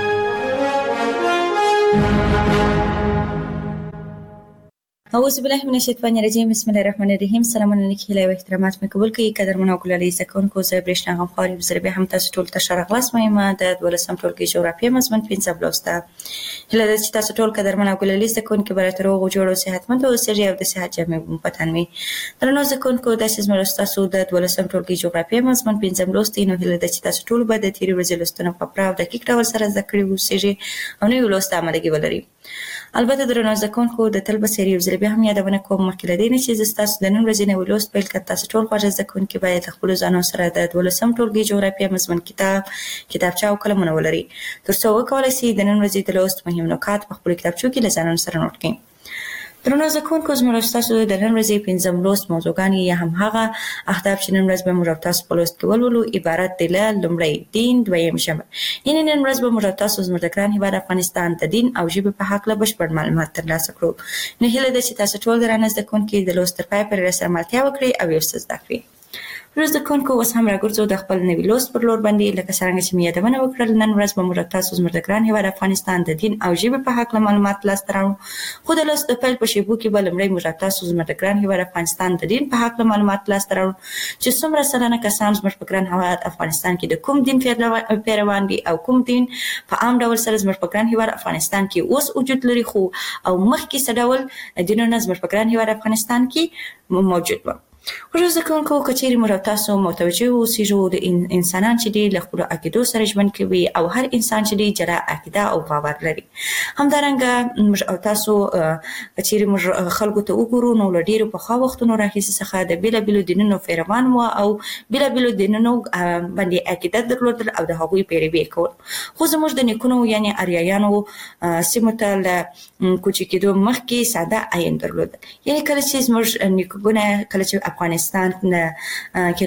اعوذ بالله من الشیطان الرجیم. بسم الله الرحمن الرحیم. سلام علیکم و احترامات مې قبول کړئ. قدرمن او ګلالي زکونکو زه برېښنا غمخواري بزربه هم تاسو ټول ته شرغلاس مې د 12م ټولګي جغرافیه مضمون 15 بلوسته. هله د تاسو ټول قدرمن او ګلالي زکونکو براتر او جوړو صحتمند او سري او د صحت جامع پتن می. درنو زکونکو د سیمه تاسو د 12م ټولګي جغرافیه مضمون 15 بلوسته. نو هله د تاسو ټول به د تیری ورځې لستونه په پراو دقیق ډول سره ذکر وسیږي او نو لوسته عملي ولري. البته درنو زکونکو د تل بسری وزربه هم یادونه کوم مخکې لدی چې تاسو د نن ورځې نو لوست پیل کړئ. تاسو ټول خوښ زکونکو باید خپل ځانو سره د 12م ټولګي جغرافیه مضمون کتابچه او قلمونه ولري ترڅو وکولای شئ د نن ورځې د لوست مهم نکات په خپل کتابچو کې لزانو سره نوٹ کړئ. درنو زکونکو زموږ تاسو د نن ورځې 15 لوست موضوعګان یا هم هغه اهداف چې نن ورځ به موږ تاسو په لوست کې ولولو عبارت دي له لومړی دین، دویم ژبه. نن ورځ به موږ تاسو زموږ د ګران هیواد افغانستان د دین او ژبې په حق له بشپړ معلومات ترلاسه کړو. نو هیله ده چې تاسو ټول درنه زکونکو د لوست تر پای پورې سره ملتیا وکړئ او یو څه زده کړئ. روز د کونکو اوس هم راګرځو د خپل نوي لوست پر لور باندې لکه څنګه چې مې یادونه وکړل. نن ورځ به موږ تاسو زموږ د ګران هیواد افغانستان د دین او ژبې په حق له معلومات لاسته راوړو. خو د لوست د پیل په شیبو کې به لومړی موږ تاسو زموږ د ګران هیواد افغانستان د دین په حق له معلومات لاسته راوړو چې څومره سلنه کسان زموږ په ګران هیواد افغانستان کې د کوم دین پیروان دي او کوم دین په عام ډول سره زموږ په ګران هیواد افغانستان کې اوس وجود لري خو او مخکې څه ډول دینونه زموږ په ګران هیواد افغانستان کې موجود وو. ورځ کوونکو کچېری موږ تاسو متوجه اوسئ د انسانان چې دی له خپل عقیدو سره ژوند کوي او هر انسان چې دی جلا عقیده او باور لري. همدارنګه موږ تاسو کچېری موږ خلکو ته وګورو نو لډیرو په خوا وختونو راهیسې څخه د بیلابیلو دینونو پیروان وو او بیلابیلو دینونو باندې عقیده درلودل او د هغوی پیروي کول. خو زموږ د نیکونو یعنی اریایانو سیمو ته له کوچ کېدو مخکې ساده عین درلودل. یعنی کله چې زموږ نیکونه کله چې افغانستان کې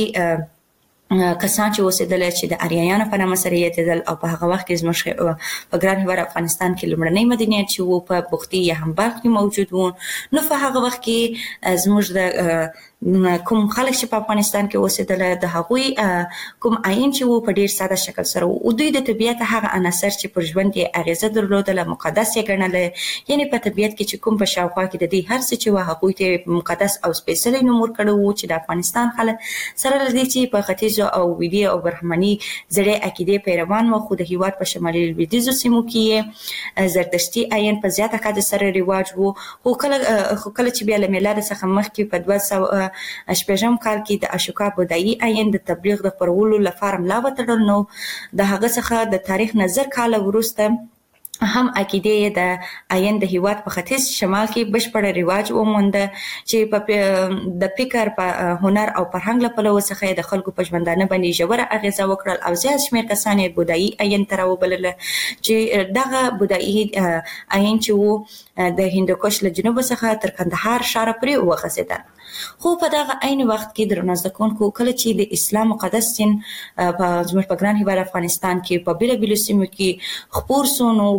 لومړنۍ کسان چې اوسېدل چې د اریایانو په نامه سره یادېدل او په هغه وخت کې زموږ په ګران هیواد افغانستان کې لومړنۍ مدنیت چې وو په بختي یا هم بلخ کې موجود وو. نو په هغه وخت کې زموږ د کوم خلک چې په افغانستان کې اوسېدل د هغوی کوم عین چې وو په ډیر ساده شکل سره او دوی د طبیعت هغه عناصر چې پر ژوند یې اغیزه درلودله مقدس یې ګڼل. یعنی په طبیعت کې چې کوم په شاوخوا کې د دې هر څه چې وو هغوی ته مقدس او سپیڅلی نوم ورکړی وو چې د افغانستان خلک سره له دې چې په ختیځو او ویدي او برهمني زړې عقیدې پیروان وو خو د هیواد په شمالي لویدیځو سیمو کې زردشتي عین په زیاته کچه سره رواج وو. خو کله چې بیا له میلاد څخه مخکې په 2008 کال کې د اشوکا بودایي عین د تبلیغ د خپرولو لپاره ملا وتړل. نو د هغه څخه د تاریخ نظر کال وروسته هم عقیده د عین د هیواد په ختیځ شمال کې بشپړ رواج وموند چې په د فکر په هنر او فرهنګ له پلوه څخه د خلکو په ژوندانه باندې ژوره اغیزه وکړل او زیات شمېر کسان یې بودایي عین ته راوبلل چې دغه بودایي عین چې وو د هندوکش له جنوب څخه تر کندهار ښار پورې وغځېدل. خو په دغه عین وخت کې درنو زده کوونکو کله چې د اسلام مقدس دین په زموږ په ګران هیواد افغانستان کې په بیلابیلو سیمو کې خپور سو نو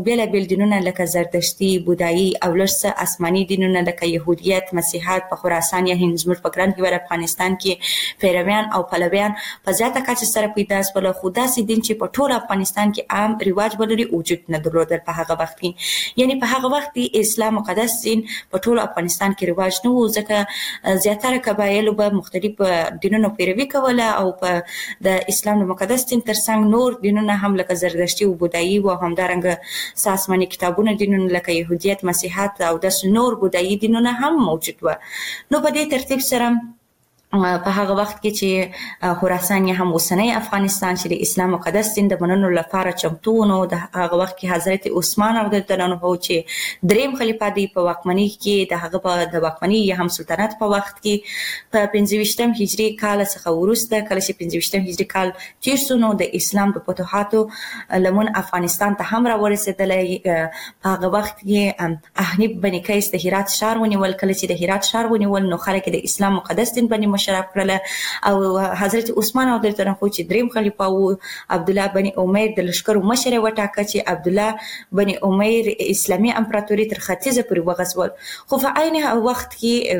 بیلابل دینونه لکه زردشتي، بودایي او لرسه آسماني دینونه لکه يهودیت، مسیحیت په خراسان یا هند زموږ په ګران هیواد افغانستان کې پیرویان او پلویان په زیاته کچه سره پیدا شول. خو داسې دین چې په ټول افغانستان کې عام رواج ولري وجود نه درلود په هغه وخت کې. یعنی په هغه وخت کې اسلام مقدس دین په ټول افغانستان کې رواج نه و، ځکه زیاتره قبایلو به مختلف دینونو پیروي کوله او په د اسلام مقدس دین ترڅنګ نور دینونه هم لکه زردشتي او بودایي او همدارنګه آسماني کتابونه دینونه لکه يهودیت، مسیحیت او د نور بودایي دینونه هم موجود و. نو په دې ترتیب سره په هغه وخت کې چې خراسان یا هم اوسنۍ افغانستان چې د اسلام مقدس دین د منلو لپاره چمتو نو د هغه وخت کې حضرت عثمان رضی الله عنه چې دریم خلیفہ دی په واکمنۍ کې د هغه په د واکمنۍ یا هم سلطنت په وخت کې په 25 هجری کال څخه وروسته کله چې 25 هجری کال تیر شو نو د اسلام د فتوحاتو لمن افغانستان ته هم راورسېدل. په هغه وخت کې احنیف بن قیس د هرات ښار ونیول. کله چې د هرات ښار ونیول نو خلک د اسلام مقدس دین باندې شراب کړل او حضرت عثمان او د طرفو چې دریم خلیفہ او عبد الله بن عمر د لشکرو مشر وټاکه چې عبد الله بن عمر اسلامي امپراتوري تر ختیځه پورې وغځول. خو په عین وخت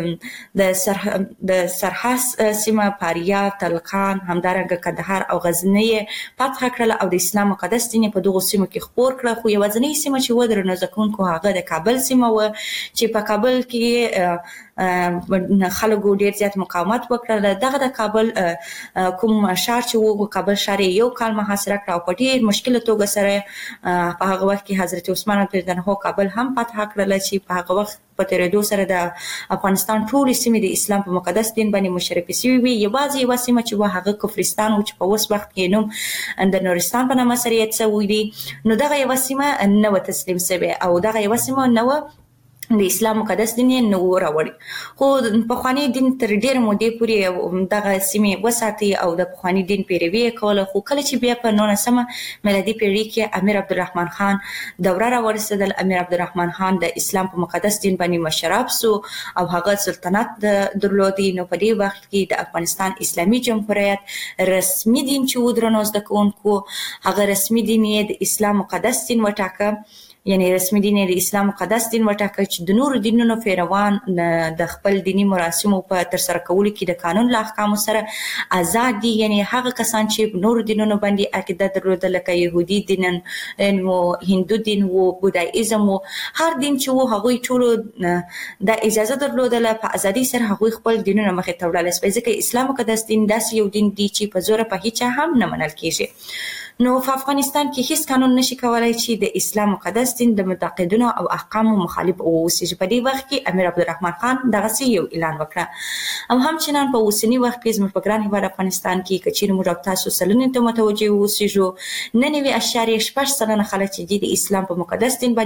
کې د سرحاس سیمه فاریاب، تلقان، همدارنګه کندهار او غزنی فتح کړل او د اسلام مقدس دین په دغه سیمو کې خپور کړل. خو یوازینی سیمه چې و درنه ځکونکو هغه د کابل سیمه و چې په کابل کې خلکو ډیر زیات مقاومت وکړل. دغه د کابل کوم ښار چې وو کابل ښار یو کال محاصره کړ او په ډیر مشکل توګه سره په هغه وخت کې حضرت عثمان رضی الله عنه کابل هم فتح کړل چې په هغه وخت په تیریدو سره د افغانستان ټول سیمې د اسلام په مقدس دین باندې مشرفې شوې وي. یوازې یو سیمه چې و هغه کفرستان و چې په اوس وخت کې نوم د نورستان په نامه سره یاد شوی دی. نو دغه یو سیمه نه و تسلیم شوی او دغه یو سیمه نه و د اسلام مقدس دین نه وراوړي. خو په خواني دین تر ډیر مودې پورې دغه سیمې وساتي او د خواني دین پیروي کوله. خو کله چې بیا په 19 میلادي پیړۍ کې امیر عبدالرحمن خان دوره راورسېدل، امیر عبدالرحمن خان د اسلام په مقدس دین باندې مشرف سو او هغه سلطنت درلودي. نو په دې وخت کې د افغانستان اسلامي جمهوریت رسمي دین چې ودرنو زده کوونکو هغه رسمي دین یې د اسلام مقدس دین وټاکه. یعنی رسمي دین د اسلام مقدس دین وټاکه چې د نور دینونو پیروان د خپل دینی مراسمو په تر سره کولو کې د قانون له احکامو سره آزاد دي. یعنی هغه کسان چې نور دینونو باندې عقیده درلوده لکه يهودي دین او هندو دین او بودایزم او هر دین چې وو هغه ټول د اجازه درلوده په ازادي سره هغه خپل دینونه مخې ته وړل. ځکه اسلام مقدس دین داسې یو دین دی چې په زور په هیڅ هم نه منل کیږي. نو په افغانستان کې هیڅ قانون نشي کولای چې د اسلام مقدس دین د معتقدینو او احکامو مخالف اوسي. په دې وخت کې امیر عبدالرحمن خان دغه یو اعلان وکړ او همچنان په اوسنی وخت کې زموږ په ګران هیواد افغانستان کې کچیر موږ تاسو سلنې ته متوجه اوسېږو 99.8% خلک چې د اسلام په مقدس دین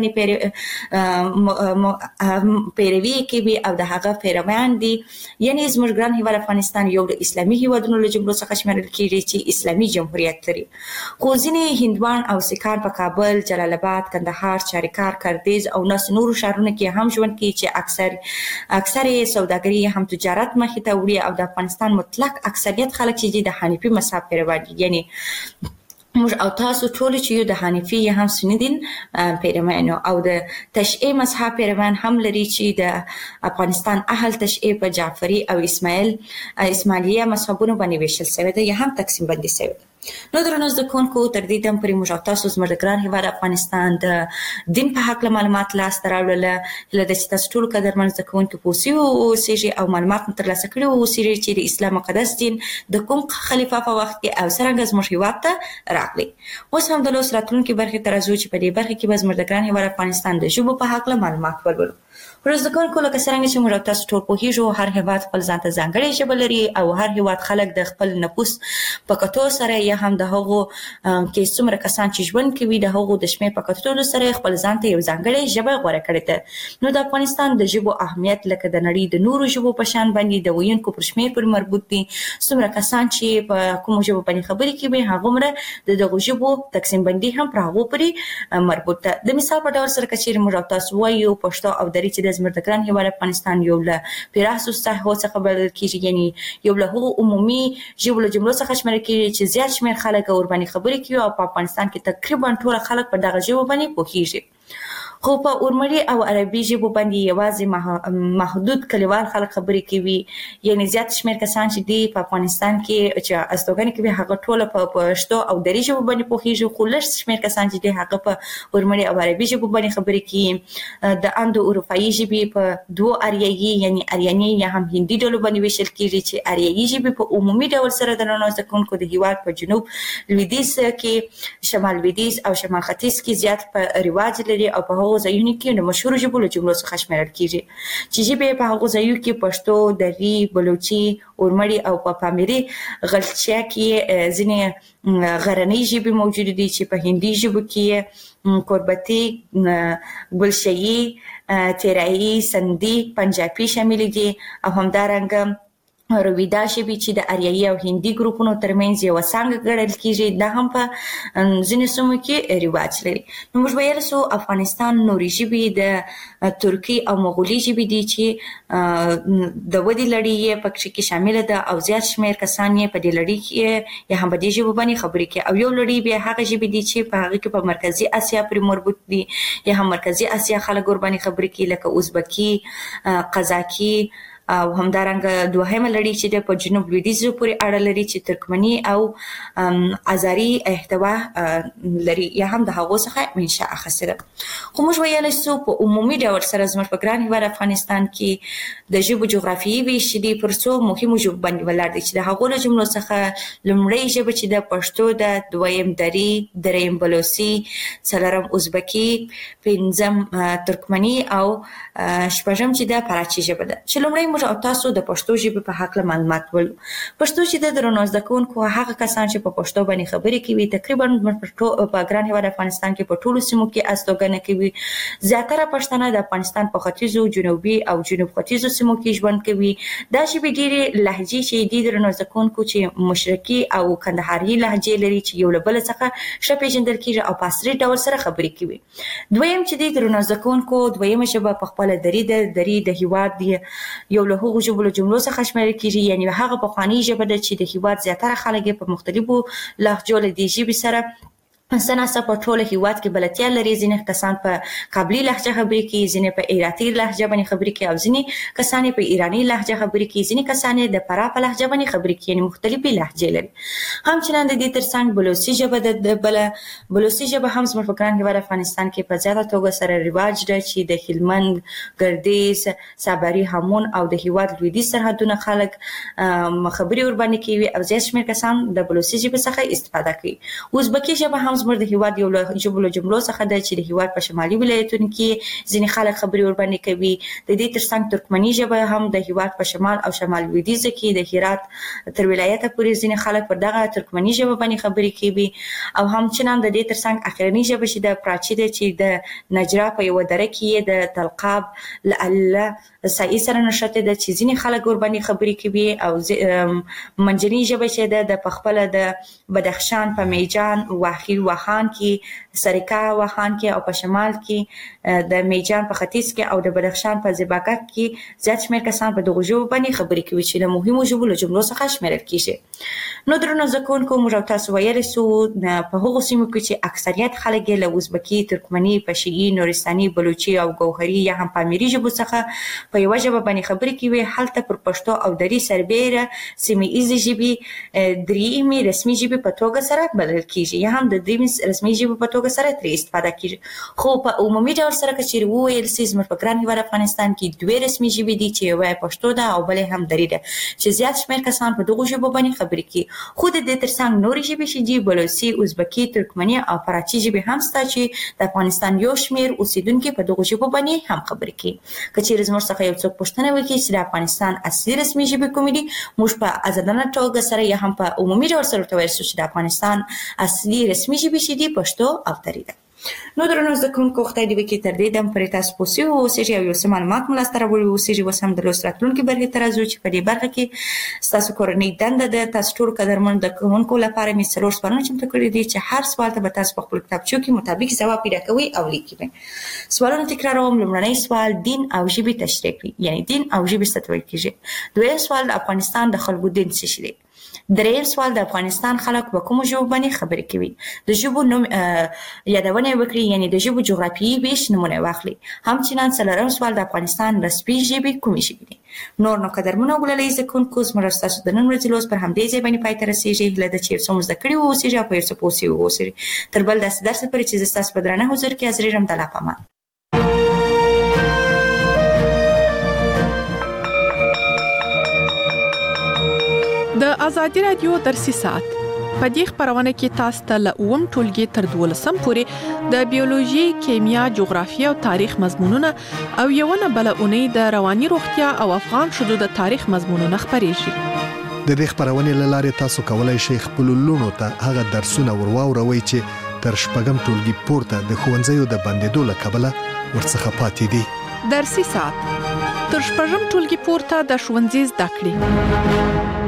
باندې پیروي کوي او د هغه پیروان دي. یعنی زموږ ګران هیواد افغانستان یو د اسلامي هیوادونو له جملو څخه شمیرل کیږي چې اسلامي جمهوریت لري. خو ځینې هندوان او سکان په کابل، جلال آباد، کندهار، چاریکار، کردیز او نورو ښارونو کې هم ژوند کوي چې اکثر سوداګري هم تجارت مخې ته وړي او د افغانستان مطلق اکثریت خلک چې د حنیفي مذهب پیروان دي. یعنی موږ او تاسو ټول چې یو د حنیفي یا هم سنی دین پیروان او د تشیع مذهب پیروان هم لري چې د افغانستان اهل تشیع په جعفری او اسماعیلیه مذهبونو باندې ویشل شوی دی یا هم تقسیم بندي شوی دی. نو درنو زده کوونکو تر دې دم پورې موږ تاسو زموږ د ګران هیواد افغانستان د دین په حق معلومات لاسته راوړل. هله د چې تاسو ټول قدرمن زده کوونکو پوسیو اوسېږي او معلومات ترلاسه کړي اوسېږي چې د اسلام مقدس دین د کوم خلیفہ په وخت کې او څنګه زموږ هیواد ته راغلی. اوس هم د لوس راتلونکي برخې ته راځو چې په دې برخه کې به زموږ د ګران هیواد افغانستان د ژبو په حق معلومات ورکړو. ورځ د کوونکو لکه څنګه چې موږ تاسو ټول پوهیږو هر هیواد خپل ځان ته ځانګړې ژبه لري او هر هیواد خلک د خپل نفوس په کتو سره یا هم د هغو کې څومره کسان چې ژوند کوي د هغو د شمېر په کتو سره خپل ځان ته یو ځانګړې ژبه غوره کړې ده. نو د افغانستان د ژبو اهمیت لکه د نړۍ د نورو ژبو په شان باندې د ویونکو پر شمېر پورې مربوط دي. څومره کسان چې په کومو ژبو باندې خبرې کوي هغومره د دغو ژبو تقسیم بندي هم پر هغو پورې مربوط ده. د مثال په ډول سره که چیرې موږ تاسو وایو پښتو او دري چې د زموږ د ګران هیواد افغانستان یو له پراخو ساحو څخه بلل کیږي، یعنی یو له هغو عمومي ژبو له جملو څخه شمیرل کیږي چې زیات شمېر خلک ور باندې خبرې کوي او په افغانستان کې تقریبا ټول خلک په دغه ژبه باندې پوهیږي. خو په اورمړي او عربي ژبو باندې یوازې محدود کلیوال خلک خبرې کوي، یعنی زیات شمېر کسان چې دي په افغانستان کې چې استوګنې کوي هغه ټول په پښتو او دري ژبو باندې پوهیږي، خو لږ شمېر کسان چې دي هغه په اورمړي او عربي ژبو باندې خبرې کوي. د اندو اروپایي ژبې په دوه اریایي یعنی اریانی یا هم هندي ډول باندې ویشل کیږي چې اریایي ژبې په عمومي ډول سره د ننوځ کوونکو د هیواد په جنوب لویدیځ کې، شمال لویدیځ او شمال ختیځ کې زیات په رواج لري او په هغو ځایونو کې د مشهورو ژبو له جملو څخه شمیرل کیږي چې ژبې په هغو ځایونو کې پښتو، دري، بلوچي، اورمړي او په پامیري غلچیا کې ځینې غرنۍ ژبې موجود دي چې په هندي ژبو کې کوربتی، ګلشیي، تیرایی، سندي، پنجابي شامل دي او همدارنګه رویدا ژبې چې د اریایي او هندي ګروپونو ترمنځ یو څنګه ګڼل کیږي، دا هم په ځینې سیمو کې رواج لري. نو موږ ویل سو افغانستان نوري ژبې د ترکی او مغولي ژبې دي چې د ودې لړۍ یې پکې کې شامل ده او زیات شمېر کسان یې په دې لړۍ کې یا هم په دې ژبو باندې خبرې کوي، او یو لړۍ بیا هغه ژبې دي چې په هغه کې په مرکزي اسیا پورې مربوط دي یا هم مرکزي اسیا خلک ور باندې خبرې کوي لکه ازبکي، قزاقي او همدارنګه دوهمه لړۍ چې د په جنوب لویدیځ پورې اړه لري چې ترکمني او ازاري احتوا لري یا هم د هغو څخه منشأ اخیستې ده. خو موږ ویلی سو په عمومي ډول سره زموږ په ګران هیواد افغانستان کې د ژبو جغرافیایي ویش دي پر څو مهمو ژبو باندې ولاړ دي چې د هغو له جملو څخه لومړۍ ژبه چې د پښتو ده، دویم دري، دریم بلوچي، څلورم ازبکي، پنځم ترکمني او شپږم چې د فارسي ژبه ده. چې لومړی موږ او تاسو د پښتو ژبې په هکله معلومات ولرو. پښتو چې د درنو زده کوونکو هغه کسان چې په پښتو باندې خبرې کوي تقریبا په ګران هیواد افغانستان کې په ټولو سیمو کې استوګنه کوي. زیاتره پښتانه د افغانستان په ختیځو، جنوبي او جنوب ختیځو سیمو کې ژوند کوي. دا ژبې ډېرې لهجې چې دي درنو زده کوونکو چې مشرقي او کندهاري لهجې لري چې یو له بل څخه ښه پیژندل کیږي او په عصري ډول سره خبرې کوي. دویم چې دي درنو زده کوونکو دویمه ژبه په خپله دري ده. دري د هیواد یو له هغو ژبو له جملو څخه شمیرل کیږي، یعنی هغه پخوانۍ ژبه ده چې د هیواد زیاتره خلک په مختلفو لهجو له دې ژبې سره سناسه په ټول هیواد کې بلدتیا لري. ځینې کسان په قابلی لهجه خبرې کوي، ځینې په عراقي لهجه باندې خبرې کوي او ځینې کسان په ایرانی لهجه خبرې کوي، ځینې کسان د فراه په لهجه باندې خبرې کوي، یعنی مختلفې لهجې لري. همچنان د دې ترڅنګ بلوچي ژبه د بلوچي ژبه هم زموږ په ګران هیواد افغانستان کې په زیاته توګه سره رواج ده چې د هلمند، ګردیز، صابري، هامون او د هیواد لویدیځ سرحدونه خلک خبرې ور باندې کوي او زیات شمېر کسان د بلوچي ژبې څخه استفاده کوي. ازبکي ژبه هم زموږ د هیواد یو له جملو څخه ده چې د هیواد په شمالي ولایتونو کې ځینې خلک خبرې ور باندې کوي. د دې ترڅنګ ترکمني ژبه هم د هیواد په شمال او شمال لویدیځ کې د هرات تر ولایته پورې ځینې خلک پر دغه ترکمني ژبه باندې خبرې کوي. او همچنان د دې ترڅنګ اخرنی ژبه چې د پراچی ده چې د نجرا په یو دره کې د تلقاب لاله سایي سره نشته ده چې ځینې خلک ور باندې خبرې کوي. او منځنۍ ژبه چې د پخپله د بدخشان په میجان، واخیل، واخان کې، سرکا واخان کې او په شمال کې د میجان په ختیځ کې او د بدخشان په زیباکک کې زیات شمېر کسان په دغو ژبو باندې خبرې کوي چې له مهمو ژبو له جملو څخه شمیرل کیږي. نو درنو زده کوونکو موږ او تاسو ویلی سو په هغو سیمو کې چې اکثریت خلک یې له ازبکي، ترکمني، پشیي، نورستاني، بلوچي او ګوهري یا هم پامیري ژبو څخه په یوه ژبه باندې خبرې کوي. هلته پر پښتو او دري سربیره سیمه ایزې ژبې درېیمې رسمي ژبې په توګه سره بلل کیږي یا هم د درېیمې رسمي ژبې په توګه سره ترې استفاده کیږي. خو په عمومي ډول سره که چیرې وویل سي زموږ په ګران هیواد افغانستان کې دوې رسمي ژبې دي چې یوه یې پښتو ده او بله هم دري ده چې زیات شمېر کسان په دغو ژبو باندې خبرې کوي. خو د دې ترڅنګ نورې ژبې چې دي بلوچي، ازبکي، ترکمني او فارسي ژبې هم شته چې د افغانستان یو شمېر اوسیدونکي په دغو ژبو باندې هم خبرې کوي. که چیرې زموږ څخه یو څوک پوښتنه وکړي چې د افغانستان اصلي رسمي ژبې کومې دي، موږ په ازادانه توګه سره یا هم په عمومي ډول سره ورته ویل سو چې د افغانستان اصلي رسمي ژبې چې دي پښتو او دري ده. نو درنو زده کوونکو خدای دې وکړي تر دې دم پرې تاسو پوه سوي واوسېږئ او یو څه معلومات مو لاسته راوړي واوسېږي. اوس هم د لوست راتلونکي برخې ته راځو چې په دې برخه کې ستاسو کورنۍ دنده ده. تاسو ټولو قدرمنو زده کوونکو لپاره مې 4 سوالونه چمتو کړي دي چې هر سوال ته به تاسو په خپلو کتابچو کې مطابق ځواب پیدا کوئ او لیکئ. سوالونه تکراروم. لومړنی سوال دین او ژبې تشریح کړئ، یعنی دین او ژبې څه ته ویل کیږي. دویم سوال د افغانستان د خلکو دین څه شی دی. دریم سوال د افغانستان خلک په کوم ژبه باندې خبرې کوي د ژبو نوم یادونه وکړي یعنی د ژبو جغرافیایي ویش نمونه واخلي همچنان څلورم سوال د افغانستان رسمي ژبې کومې ژبې دي نور نو قدرمنو ګللې زکونکو زموږ تاسو د نن ورځې لوس پر همدې ځای باندې پای ته رسیږي له د چیرته موږ ذکر اوسېږي او په څه پوسي اوسېږي تر بل داسې درس پرې چې تاسو په درنه حضور کې حاضر رم د لا پامه د ازادي رادیو درسي ساعت په دې خبرونه کې تاسو ته له اوم ټولګي تر 12 پورې د بیولوژي، کیمیا، جغرافیه او تاریخ مضمونونه او یوونه بل اونۍ د رواني روغتیا او افغان شذو د تاریخ مضمونونه خبرېږي. د دې خبرونه لاره تاسو کولای شئ خپل لونو ته هغه درسونه ورواوروي چې تر شپږم ټولګي پورته د ښوونځیو د بندیدو له کبله ورڅخه پاتې دي. درسي ساعت تر شپږم ټولګي پورته د ښوونځي زده کړې